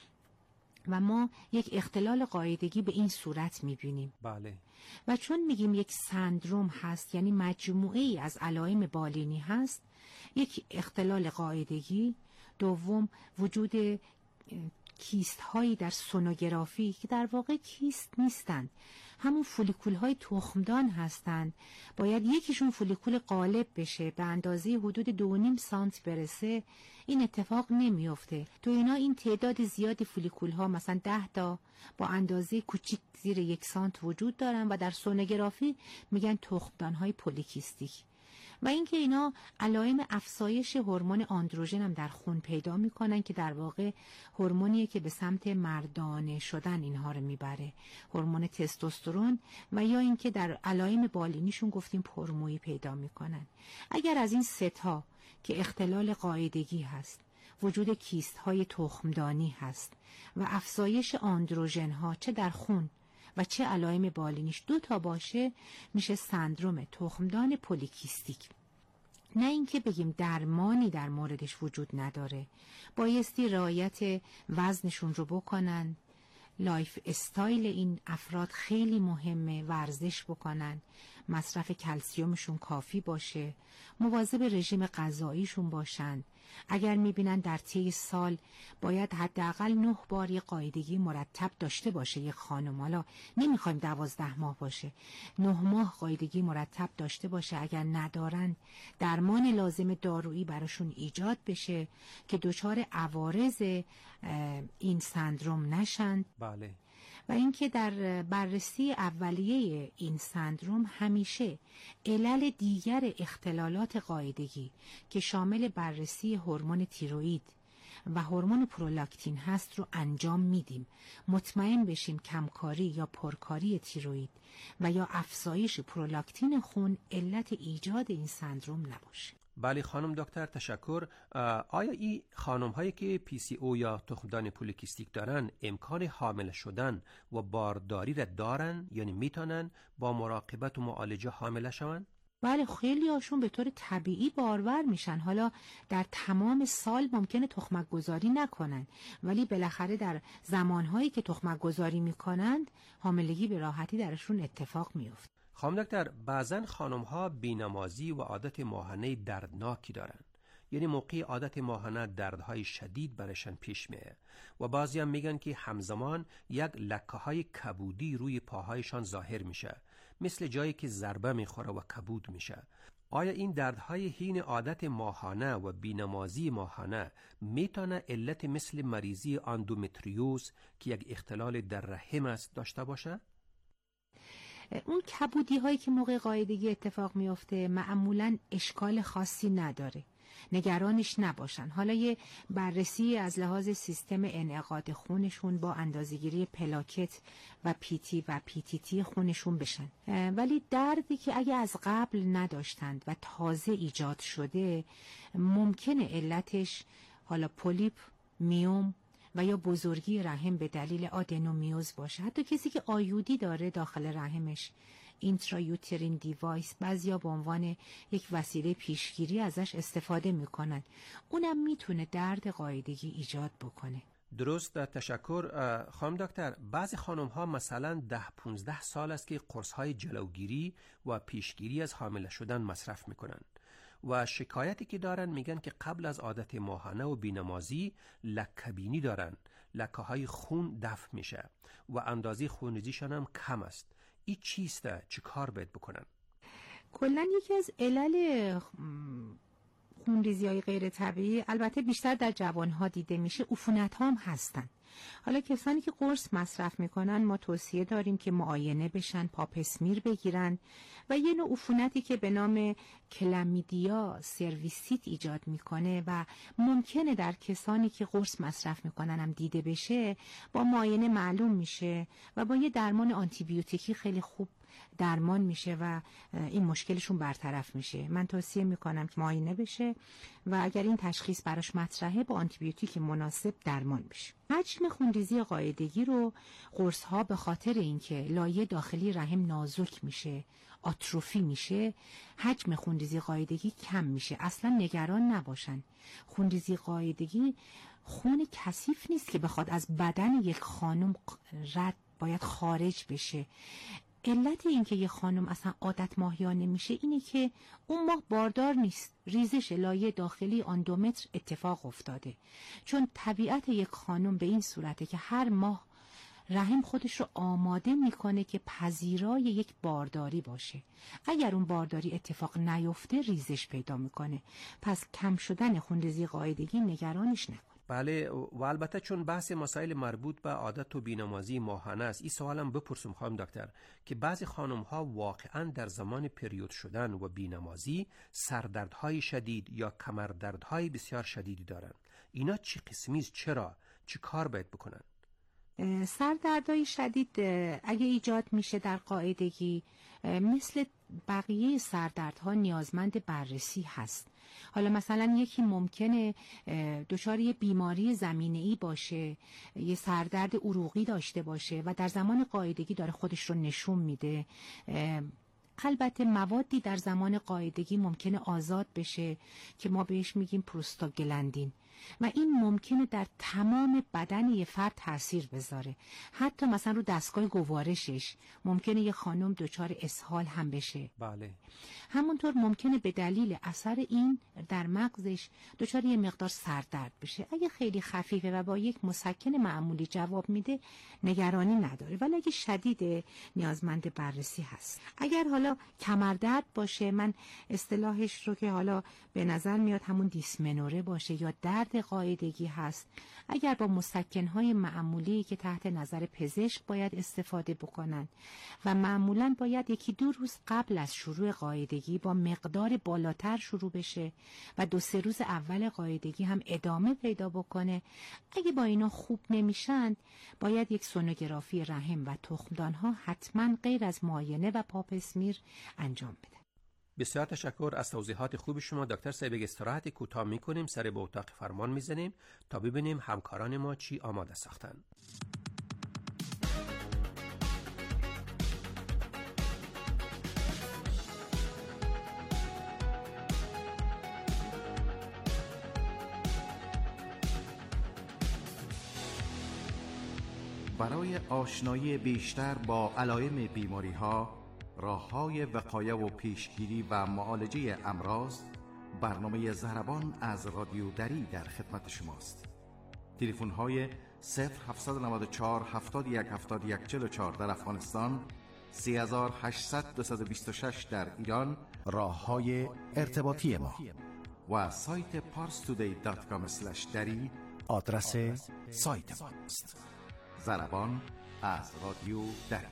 و ما یک اختلال قاعدگی به این صورت میبینیم. بله. و چون میگیم یک سندروم هست، یعنی مجموعه ای از علائم بالینی هست، یک اختلال قاعدگی دوم وجود کیست هایی در سونوگرافی که در واقع کیست نیستند، همون فولیکول های تخمدان هستند. باید یکیشون فولیکول غالب بشه به اندازه حدود دو نیم سانت برسه، این اتفاق نمیفته. تو اینا این تعداد زیادی فولیکول ها مثلا ده تا با اندازه کوچیک زیر یک سانت وجود دارن و در سونوگرافی میگن تخمدان های پولیکیستیک. و اینکه اینا علائم افزایش هورمون آندروژن هم در خون پیدا میکنن که در واقع هورمونیه که به سمت مردانه شدن اینها رو میبره، هورمون تستوسترون. و یا اینکه در علائم بالینیشون گفتیم پرمویی پیدا میکنن. اگر از این سه تا که اختلال قاعدگی هست، وجود کیست های تخمدانی هست و افزایش آندروژن ها چه در خون و چه علائم بالینیش دو تا باشه، میشه سندروم تخمدان پولیکیستیک. نه اینکه بگیم درمانی در موردش وجود نداره، بایستی رعایت وزنشون رو بکنن، لایف استایل این افراد خیلی مهمه، ورزش بکنن، مصرف کلسیومشون کافی باشه، مواظب رژیم غذاییشون باشن. اگر میبینن در طی سال باید حداقل نه بار یه قاعدگی مرتب داشته باشه یک خانم، حالا نمیخوایم دوازده ماه باشه، نه ماه قاعدگی مرتب داشته باشه. اگر ندارن درمان لازم دارویی براشون ایجاد بشه که دچار عوارض این سندروم نشن. بله. و اینکه در بررسی اولیه این سندروم همیشه علل دیگر اختلالات قاعدگی که شامل بررسی هورمون تیروئید و هورمون پرولاکتین هست رو انجام میدیم، مطمئن بشیم کمکاری یا پرکاری تیروئید و یا افزایش پرولاکتین خون علت ایجاد این سندروم نباشه. بله خانم دکتر، تشکر. آیا این خانم هایی که پی سی او یا تخمدان پولیکیستیک دارن امکان حامل شدن و بارداری را دارن، یعنی میتونن با مراقبت و معالجه حامله شون؟ بله، خیلی هاشون به طور طبیعی بارور میشن. حالا در تمام سال ممکنه تخمک گذاری نکنن، ولی بالاخره در زمانهایی که تخمک گذاری میکنند حاملگی به راحتی درشون اتفاق میفته. خانم دکتر، بعضن خانم ها بینمازی و عادت ماهانه دردناکی دارن، یعنی موقع عادت ماهانه دردهای شدید برشان پیش میه و بعضی هم میگن که همزمان یک لکه های کبودی روی پاهایشان ظاهر میشه، مثل جایی که ضربه میخوره و کبود میشه. آیا این دردهای حین عادت ماهانه و بینمازی ماهانه میتونه علت مثل مریضی اندومتریوز که یک اختلال در رحم است داشته باشه؟ اون کبودی هایی که موقع قاعدگی اتفاق میفته معمولاً اشکال خاصی نداره، نگرانش نباشن. حالا یه بررسی از لحاظ سیستم انعقاد خونشون با اندازه‌گیری پلاکت و پیتی و پیتیتی خونشون بشن. ولی دردی که اگه از قبل نداشتند و تازه ایجاد شده، ممکنه علتش حالا پولیپ، میوم و یا بزرگی رحم به دلیل آدنومیوز باشه. حتی کسی که آیودی داره داخل رحمش، اینترایوترین دیوایس، بعضیا به عنوان یک وسیله پیشگیری ازش استفاده میکنن، اونم میتونه درد قاعدگی ایجاد بکنه. درست، تشکر. خانم دکتر، بعضی خانم ها مثلا ده پونزده سال است که قرص های جلوگیری و پیشگیری از حامله شدن مصرف میکنن و شکایتی که دارن میگن که قبل از عادت ماهانه و بینمازی لکه‌بینی دارن، لکه های خون دفع میشه و اندازه خونریزیشان هم کم است. این چیسته؟ چه کار باید بکنن؟ کلا یکی از علل خونریزی های غیر طبیعی، البته بیشتر در جوانها دیده میشه، عفونت ها هم هستن. حالا کسانی که قرص مصرف میکنن ما توصیه داریم که معاینه بشن، پاپسمیر بگیرن و یه نوع عفونتی که به نام کلامیدیا سرویسیت ایجاد میکنه و ممکنه در کسانی که قرص مصرف میکنن هم دیده بشه، با معاینه معلوم میشه و با یه درمان آنتی بیوتیکی خیلی خوب درمان میشه و این مشکلشون برطرف میشه. من توصیه میکنم که معاینه بشه و اگر این تشخیص براش مطرحه با آنتی بیوتیک مناسب درمان بشه. حجم خونریزی قاعدگی رو قرص ها به خاطر اینکه لایه داخلی رحم نازک میشه، آتروفی میشه، حجم خونریزی قاعدگی کم میشه. اصلا نگران نباشن. خونریزی قاعدگی خون کثیف نیست که بخواد از بدن یک خانم رد باید خارج بشه. علت این که یه خانم اصلا عادت ماهیانه میشه اینه که اون ماه باردار نیست، ریزش لایه داخلی آن دو متر اتفاق افتاده. چون طبیعت یک خانم به این صورته که هر ماه رحم خودش رو آماده میکنه که پذیرای یک بارداری باشه. اگر اون بارداری اتفاق نیفته ریزش پیدا میکنه. پس کم شدن خونریزی قاعدگی نگرانش نکن. بله، و البته چون بحث مسائل مربوط به عادت و بینمازی ماهانه است، این سوالم بپرسم خانم دکتر که بعضی خانم ها واقعا در زمان پریود شدن و بینمازی سردردهای شدید یا کمردردهای بسیار شدیدی دارند. اینا چی قسمی است؟ چرا؟ چی کار باید بکنن؟ سردردهای شدید اگه ایجاد میشه در قاعدگی مثل بقیه سردردها نیازمند بررسی هست. حالا مثلا یکی ممکنه دچار یه بیماری زمینه‌ای باشه، یه سردرد عروقی داشته باشه و در زمان قاعدگی داره خودش رو نشون میده. البته موادی در زمان قاعدگی ممکنه آزاد بشه که ما بهش میگیم پروستاگلندین و این ممکنه در تمام بدن یه فرد تاثیر بذاره. حتی مثلا رو دستگاه گوارشش ممکنه یه خانم دچار اسهال هم بشه. بله. همونطور ممکنه به دلیل اثر این در مغزش دچار یه مقدار سردرد بشه. اگه خیلی خفیفه و با یک مسکن معمولی جواب میده نگرانی نداره، ولی اگه شدیده نیازمند بررسی هست. اگر حالا کمردرد باشه، من اصطلاحش رو که حالا به نظر میاد همون دیسمنوره باشه یا درد قاعدگی هست، اگر با مسکن‌های معمولی که تحت نظر پزشک باید استفاده بکنن و معمولاً باید یکی دو روز قبل از شروع قاعدگی با مقدار بالاتر شروع بشه و دو سه روز اول قاعدگی هم ادامه پیدا بکنه. اگه با اینا خوب نمیشن باید یک سونوگرافی رحم و تخمدان‌ها حتماً غیر از معاینه و پاپسمیر انجام بده. بسیار تشکر از توضیحات خوب شما دکتر صاحب. استراحت کوتاه میکنیم، سر به اتاق فرمان میزنیم تا ببینیم همکاران ما چی آماده ساختن. برای آشنایی بیشتر با علائم بیماری ها، راه‌های وقایه و پیشگیری و معالجه امراض، برنامه ضربان از رادیو دری در خدمت شماست. تلفن‌های صفر هفت نه چهار هفتاد و یک هفتاد و یک چهل و چهار در افغانستان، سه هزار و هشتصد دویست و بیست و شش در ایران، راه‌های ارتباطی ما و سایت پارس تودی دات کام اسلش دری آدرس سایت ماست. ضربان از رادیو دری.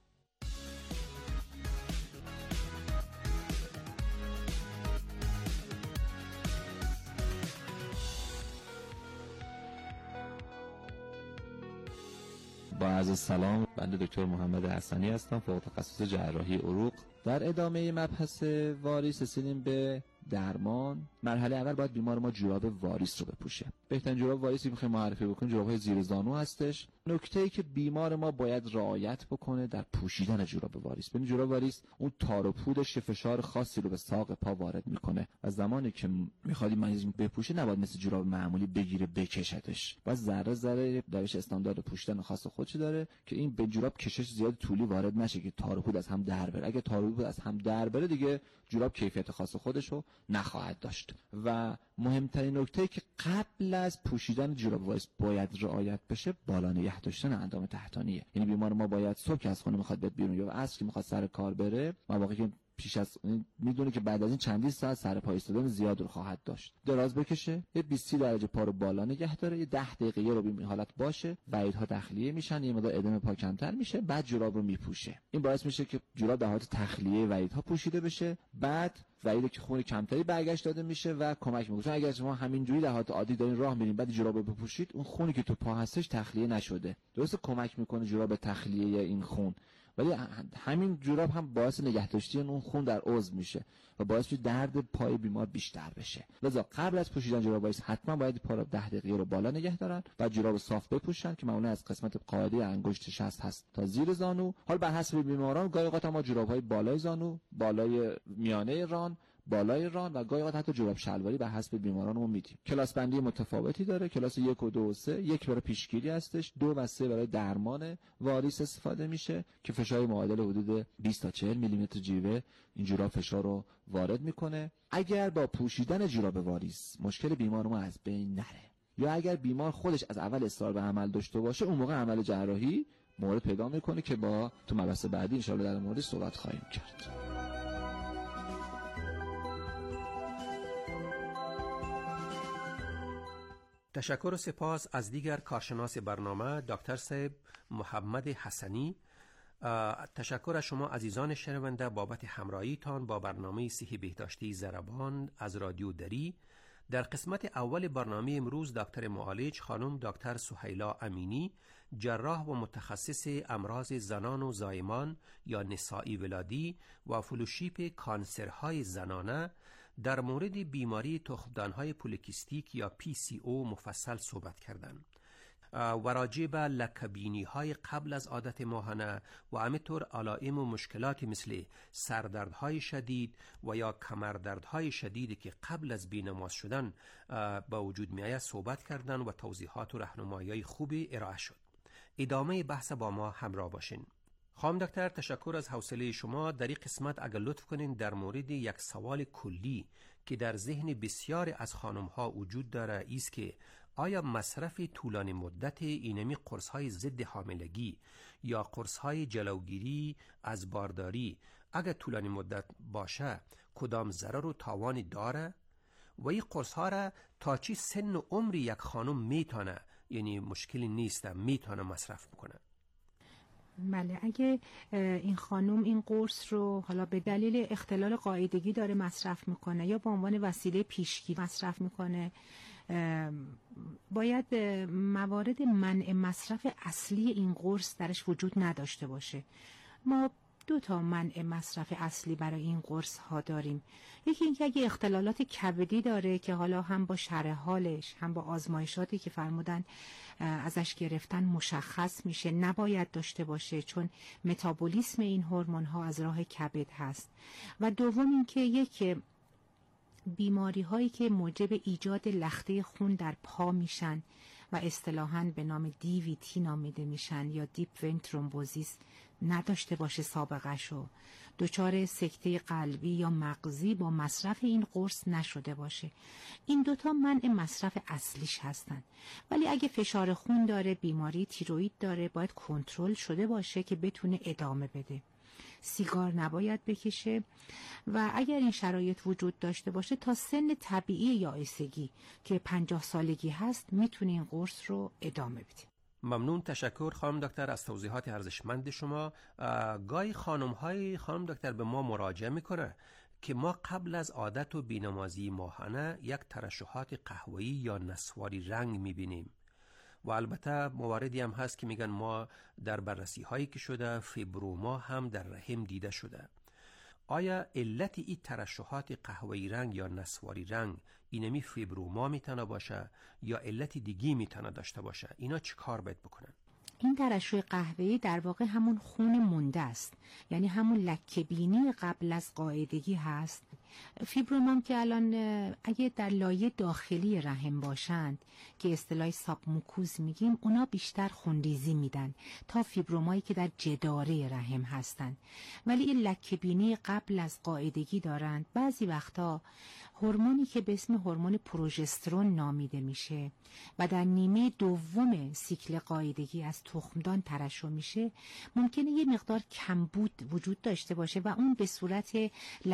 با عرض سلام، بنده دکتر محمد حسنی هستم، فوق تخصص جراحی عروق. در ادامه مبحث واریس رسیدیم به درمان. مرحله اول باید بیمار ما جوراب واریس رو بپوشه. بهترین جوراب واریسی که می‌خوایم معرفی بکنیم جوراب‌های زیر زانو هستش. نکته‌ای که بیمار ما باید رعایت بکنه در پوشیدن جوراب واریس، ببین جوراب واریس اون تار و پودش فشار خاصی رو به ساق پا وارد میکنه و زمانی که می‌خواد مریض بپوشه نباید مثل جوراب معمولی بگیره بکشتش. باید ذره ذره روش استاندارد پوشیدن خاص خودش داره که این به جوراب کشش زیاد طولی وارد نشه که تار و پود از هم در بره. اگه تار و پود از هم در بره دیگه جوراب کیفیت خاص خودشو نخواهد داشت. و مهمترین نکته که قبل از پوشیدن جوراب واریس باید رعایت بشه بالا نگه داشتن اندام تحتانیه. یعنی بیمار ما باید صبح که از خونه میخواد بیاد بیرون یا عصر که میخواد سر کار بره، مواقعی که پیش از میدونه که بعد از این چندین ساعت سر پا ایستادن زیاد رو خواهد داشت، دراز بکشه، یه بیست درجه پا رو بالا نگه داره، یه ده دقیقه رو به این حالت باشه، وعیدها تخلیه میشن، یه مقدار ادم پا کمتر میشه، بعد جوراب رو میپوشه. این باعث میشه که جوراب در حالت تخلیه وعیدها پوشیده بشه، بعد وعیده که خون کمتری برگشت داده میشه و کمک میکنه. اگر شما همینجوری در حالت عادی دارین راه میرین بعد جوراب رو بپوشید، اون خونی که تو پا هستش تخلیه نشده. درسته کمک میکنه جوراب تخلیه این خون، ولی همین جوراب هم باعث نگهداشتی اون خون در عضو میشه و باعث میشه درد پای بیمار بیشتر بشه. لذا قبل از پوشیدن جوراب واریس حتما باید پا رو ده دقیقه رو بالا نگه دارن و جوراب صاف بپوشن که معمولا از قسمت قاعده انگشت شست هست تا زیر زانو. حالا بر حسب بیماران گاهی اوقات ما جوراب‌های بالای زانو، بالای میانه ران، بالای ران و گاهی اوقات حتی جوراب شلواری به حسب بیمارانمون میدیم. کلاس بندی متفاوتی داره. کلاس یک و دو و سه، یک برای پیشگیری هستش، دو و سه برای درمان واریس استفاده میشه که فشار معادل حدود بیست تا چهل میلی متر جیوه این جوراب فشار رو وارد میکنه. اگر با پوشیدن جوراب واریس مشکل بیمارمون از بین نره یا اگر بیمار خودش از اول اصرار به عمل داشته باشه، اون موقع عمل جراحی مورد پیدا میکنه که با تو مبحث بعدی ان شاءالله در موردش صحبت خواهیم کرد. تشکر و سپاس از دیگر کارشناس برنامه دکتر صاحب محمد حسنی. تشکر از شما عزیزان شنونده بابت همراهیتان با برنامه صحی بهداشتی ضربان از رادیو دری. در قسمت اول برنامه امروز دکتر معالج خانم دکتر سهیلا امینی، جراح و متخصص امراض زنان و زایمان یا نسائی ولادی و فلوشیپ کانسرهای زنانه در مورد بیماری تخمدانهای پولیکیستیک یا پی سی او مفصل صحبت کردند و راجع به لکه‌بینی های قبل از عادت ماهانه و همینطور علائم و مشکلاتی مثل سردردهای شدید و یا کمردردهای شدیدی که قبل از بینماز شدن با وجود می آید صحبت کردند و توضیحات و راهنمایی خوبی ارائه شد. ادامه بحث با ما همراه باشین. خانم دکتر تشکر از حوصله شما. در این قسمت اگر لطف کنین در مورد یک سوال کلی که در ذهن بسیار از خانم ها وجود داره ایست که آیا مصرف طولانی مدت اینمی قرص‌های ضد حاملگی یا قرص‌های جلوگیری از بارداری اگر طولانی مدت باشه کدام ضرر و تاوانی داره و این قرص‌ها را تا چی سن و عمر یک خانم میتونه، یعنی مشکلی نیست، میتونه مصرف بکنه؟ بله، اگه این خانم این قرص رو حالا به دلیل اختلال قاعدگی داره مصرف میکنه یا به عنوان وسیله پیشگیری مصرف میکنه، باید موارد منع مصرف اصلی این قرص درش وجود نداشته باشه. ما دو تا منع مصرف اصلی برای این قرص ها داریم. یکی اینکه اگه اختلالات کبدی داره که حالا هم با شرح حالش هم با آزمایشاتی که فرمودن ازش گرفتن مشخص میشه نباید داشته باشه، چون متابولیسم این هورمون ها از راه کبد هست. و دوم اینکه یک بیماری هایی که موجب ایجاد لخته خون در پا میشن و اصطلاحاً به نام دی وی تی نامیده میشن یا دیپ وین ترومبوزیس نداشته باشه سابقه شو، دچار سکته قلبی یا مغزی با مصرف این قرص نشده باشه. این دوتا منع مصرف اصلیش هستن. ولی اگه فشار خون داره، بیماری تیروئید داره، باید کنترل شده باشه که بتونه ادامه بده. سیگار نباید بکشه و اگر این شرایط وجود داشته باشه تا سن طبیعی یائسگی که پنجاه سالگی هست میتونه این قرص رو ادامه بده. ممنون، تشکر خانم دکتر از توضیحات ارزشمند شما. گاهی خانم های خانم دکتر به ما مراجعه میکنه که ما قبل از عادت و بینمازی ماهانه یک ترشحات قهوه‌ای یا نسواری رنگ میبینیم و البته مواردی هم هست که میگن ما در بررسی هایی که شده فیبروما هم در رحم دیده شده. آیا علت این ترشحات قهوه‌ای رنگ یا نسواری رنگ اینمی فیبروما میتونه باشه یا علت دیگی میتونه داشته باشه؟ اینا چی کار باید بکنن؟ این ترشح قهوه‌ای در واقع همون خون مونده است، یعنی همون لکه‌بینی قبل از قاعدگی هست. فیبرومام که الان اگه در لایه داخلی رحم باشند که اصطلاح سابموکوز میگیم، اونا بیشتر خونریزی میدن تا فیبرومایی که در جداره رحم هستند. ولی این لکه‌بینی قبل از قاعدگی دارند. بعضی وقتا هورمونی که به اسم هورمون پروژسترون نامیده میشه و در نیمه دوم سیکل قاعدگی از تخمدان ترشح میشه، ممکنه یه مقدار کمبود وجود داشته باشه و اون به صورت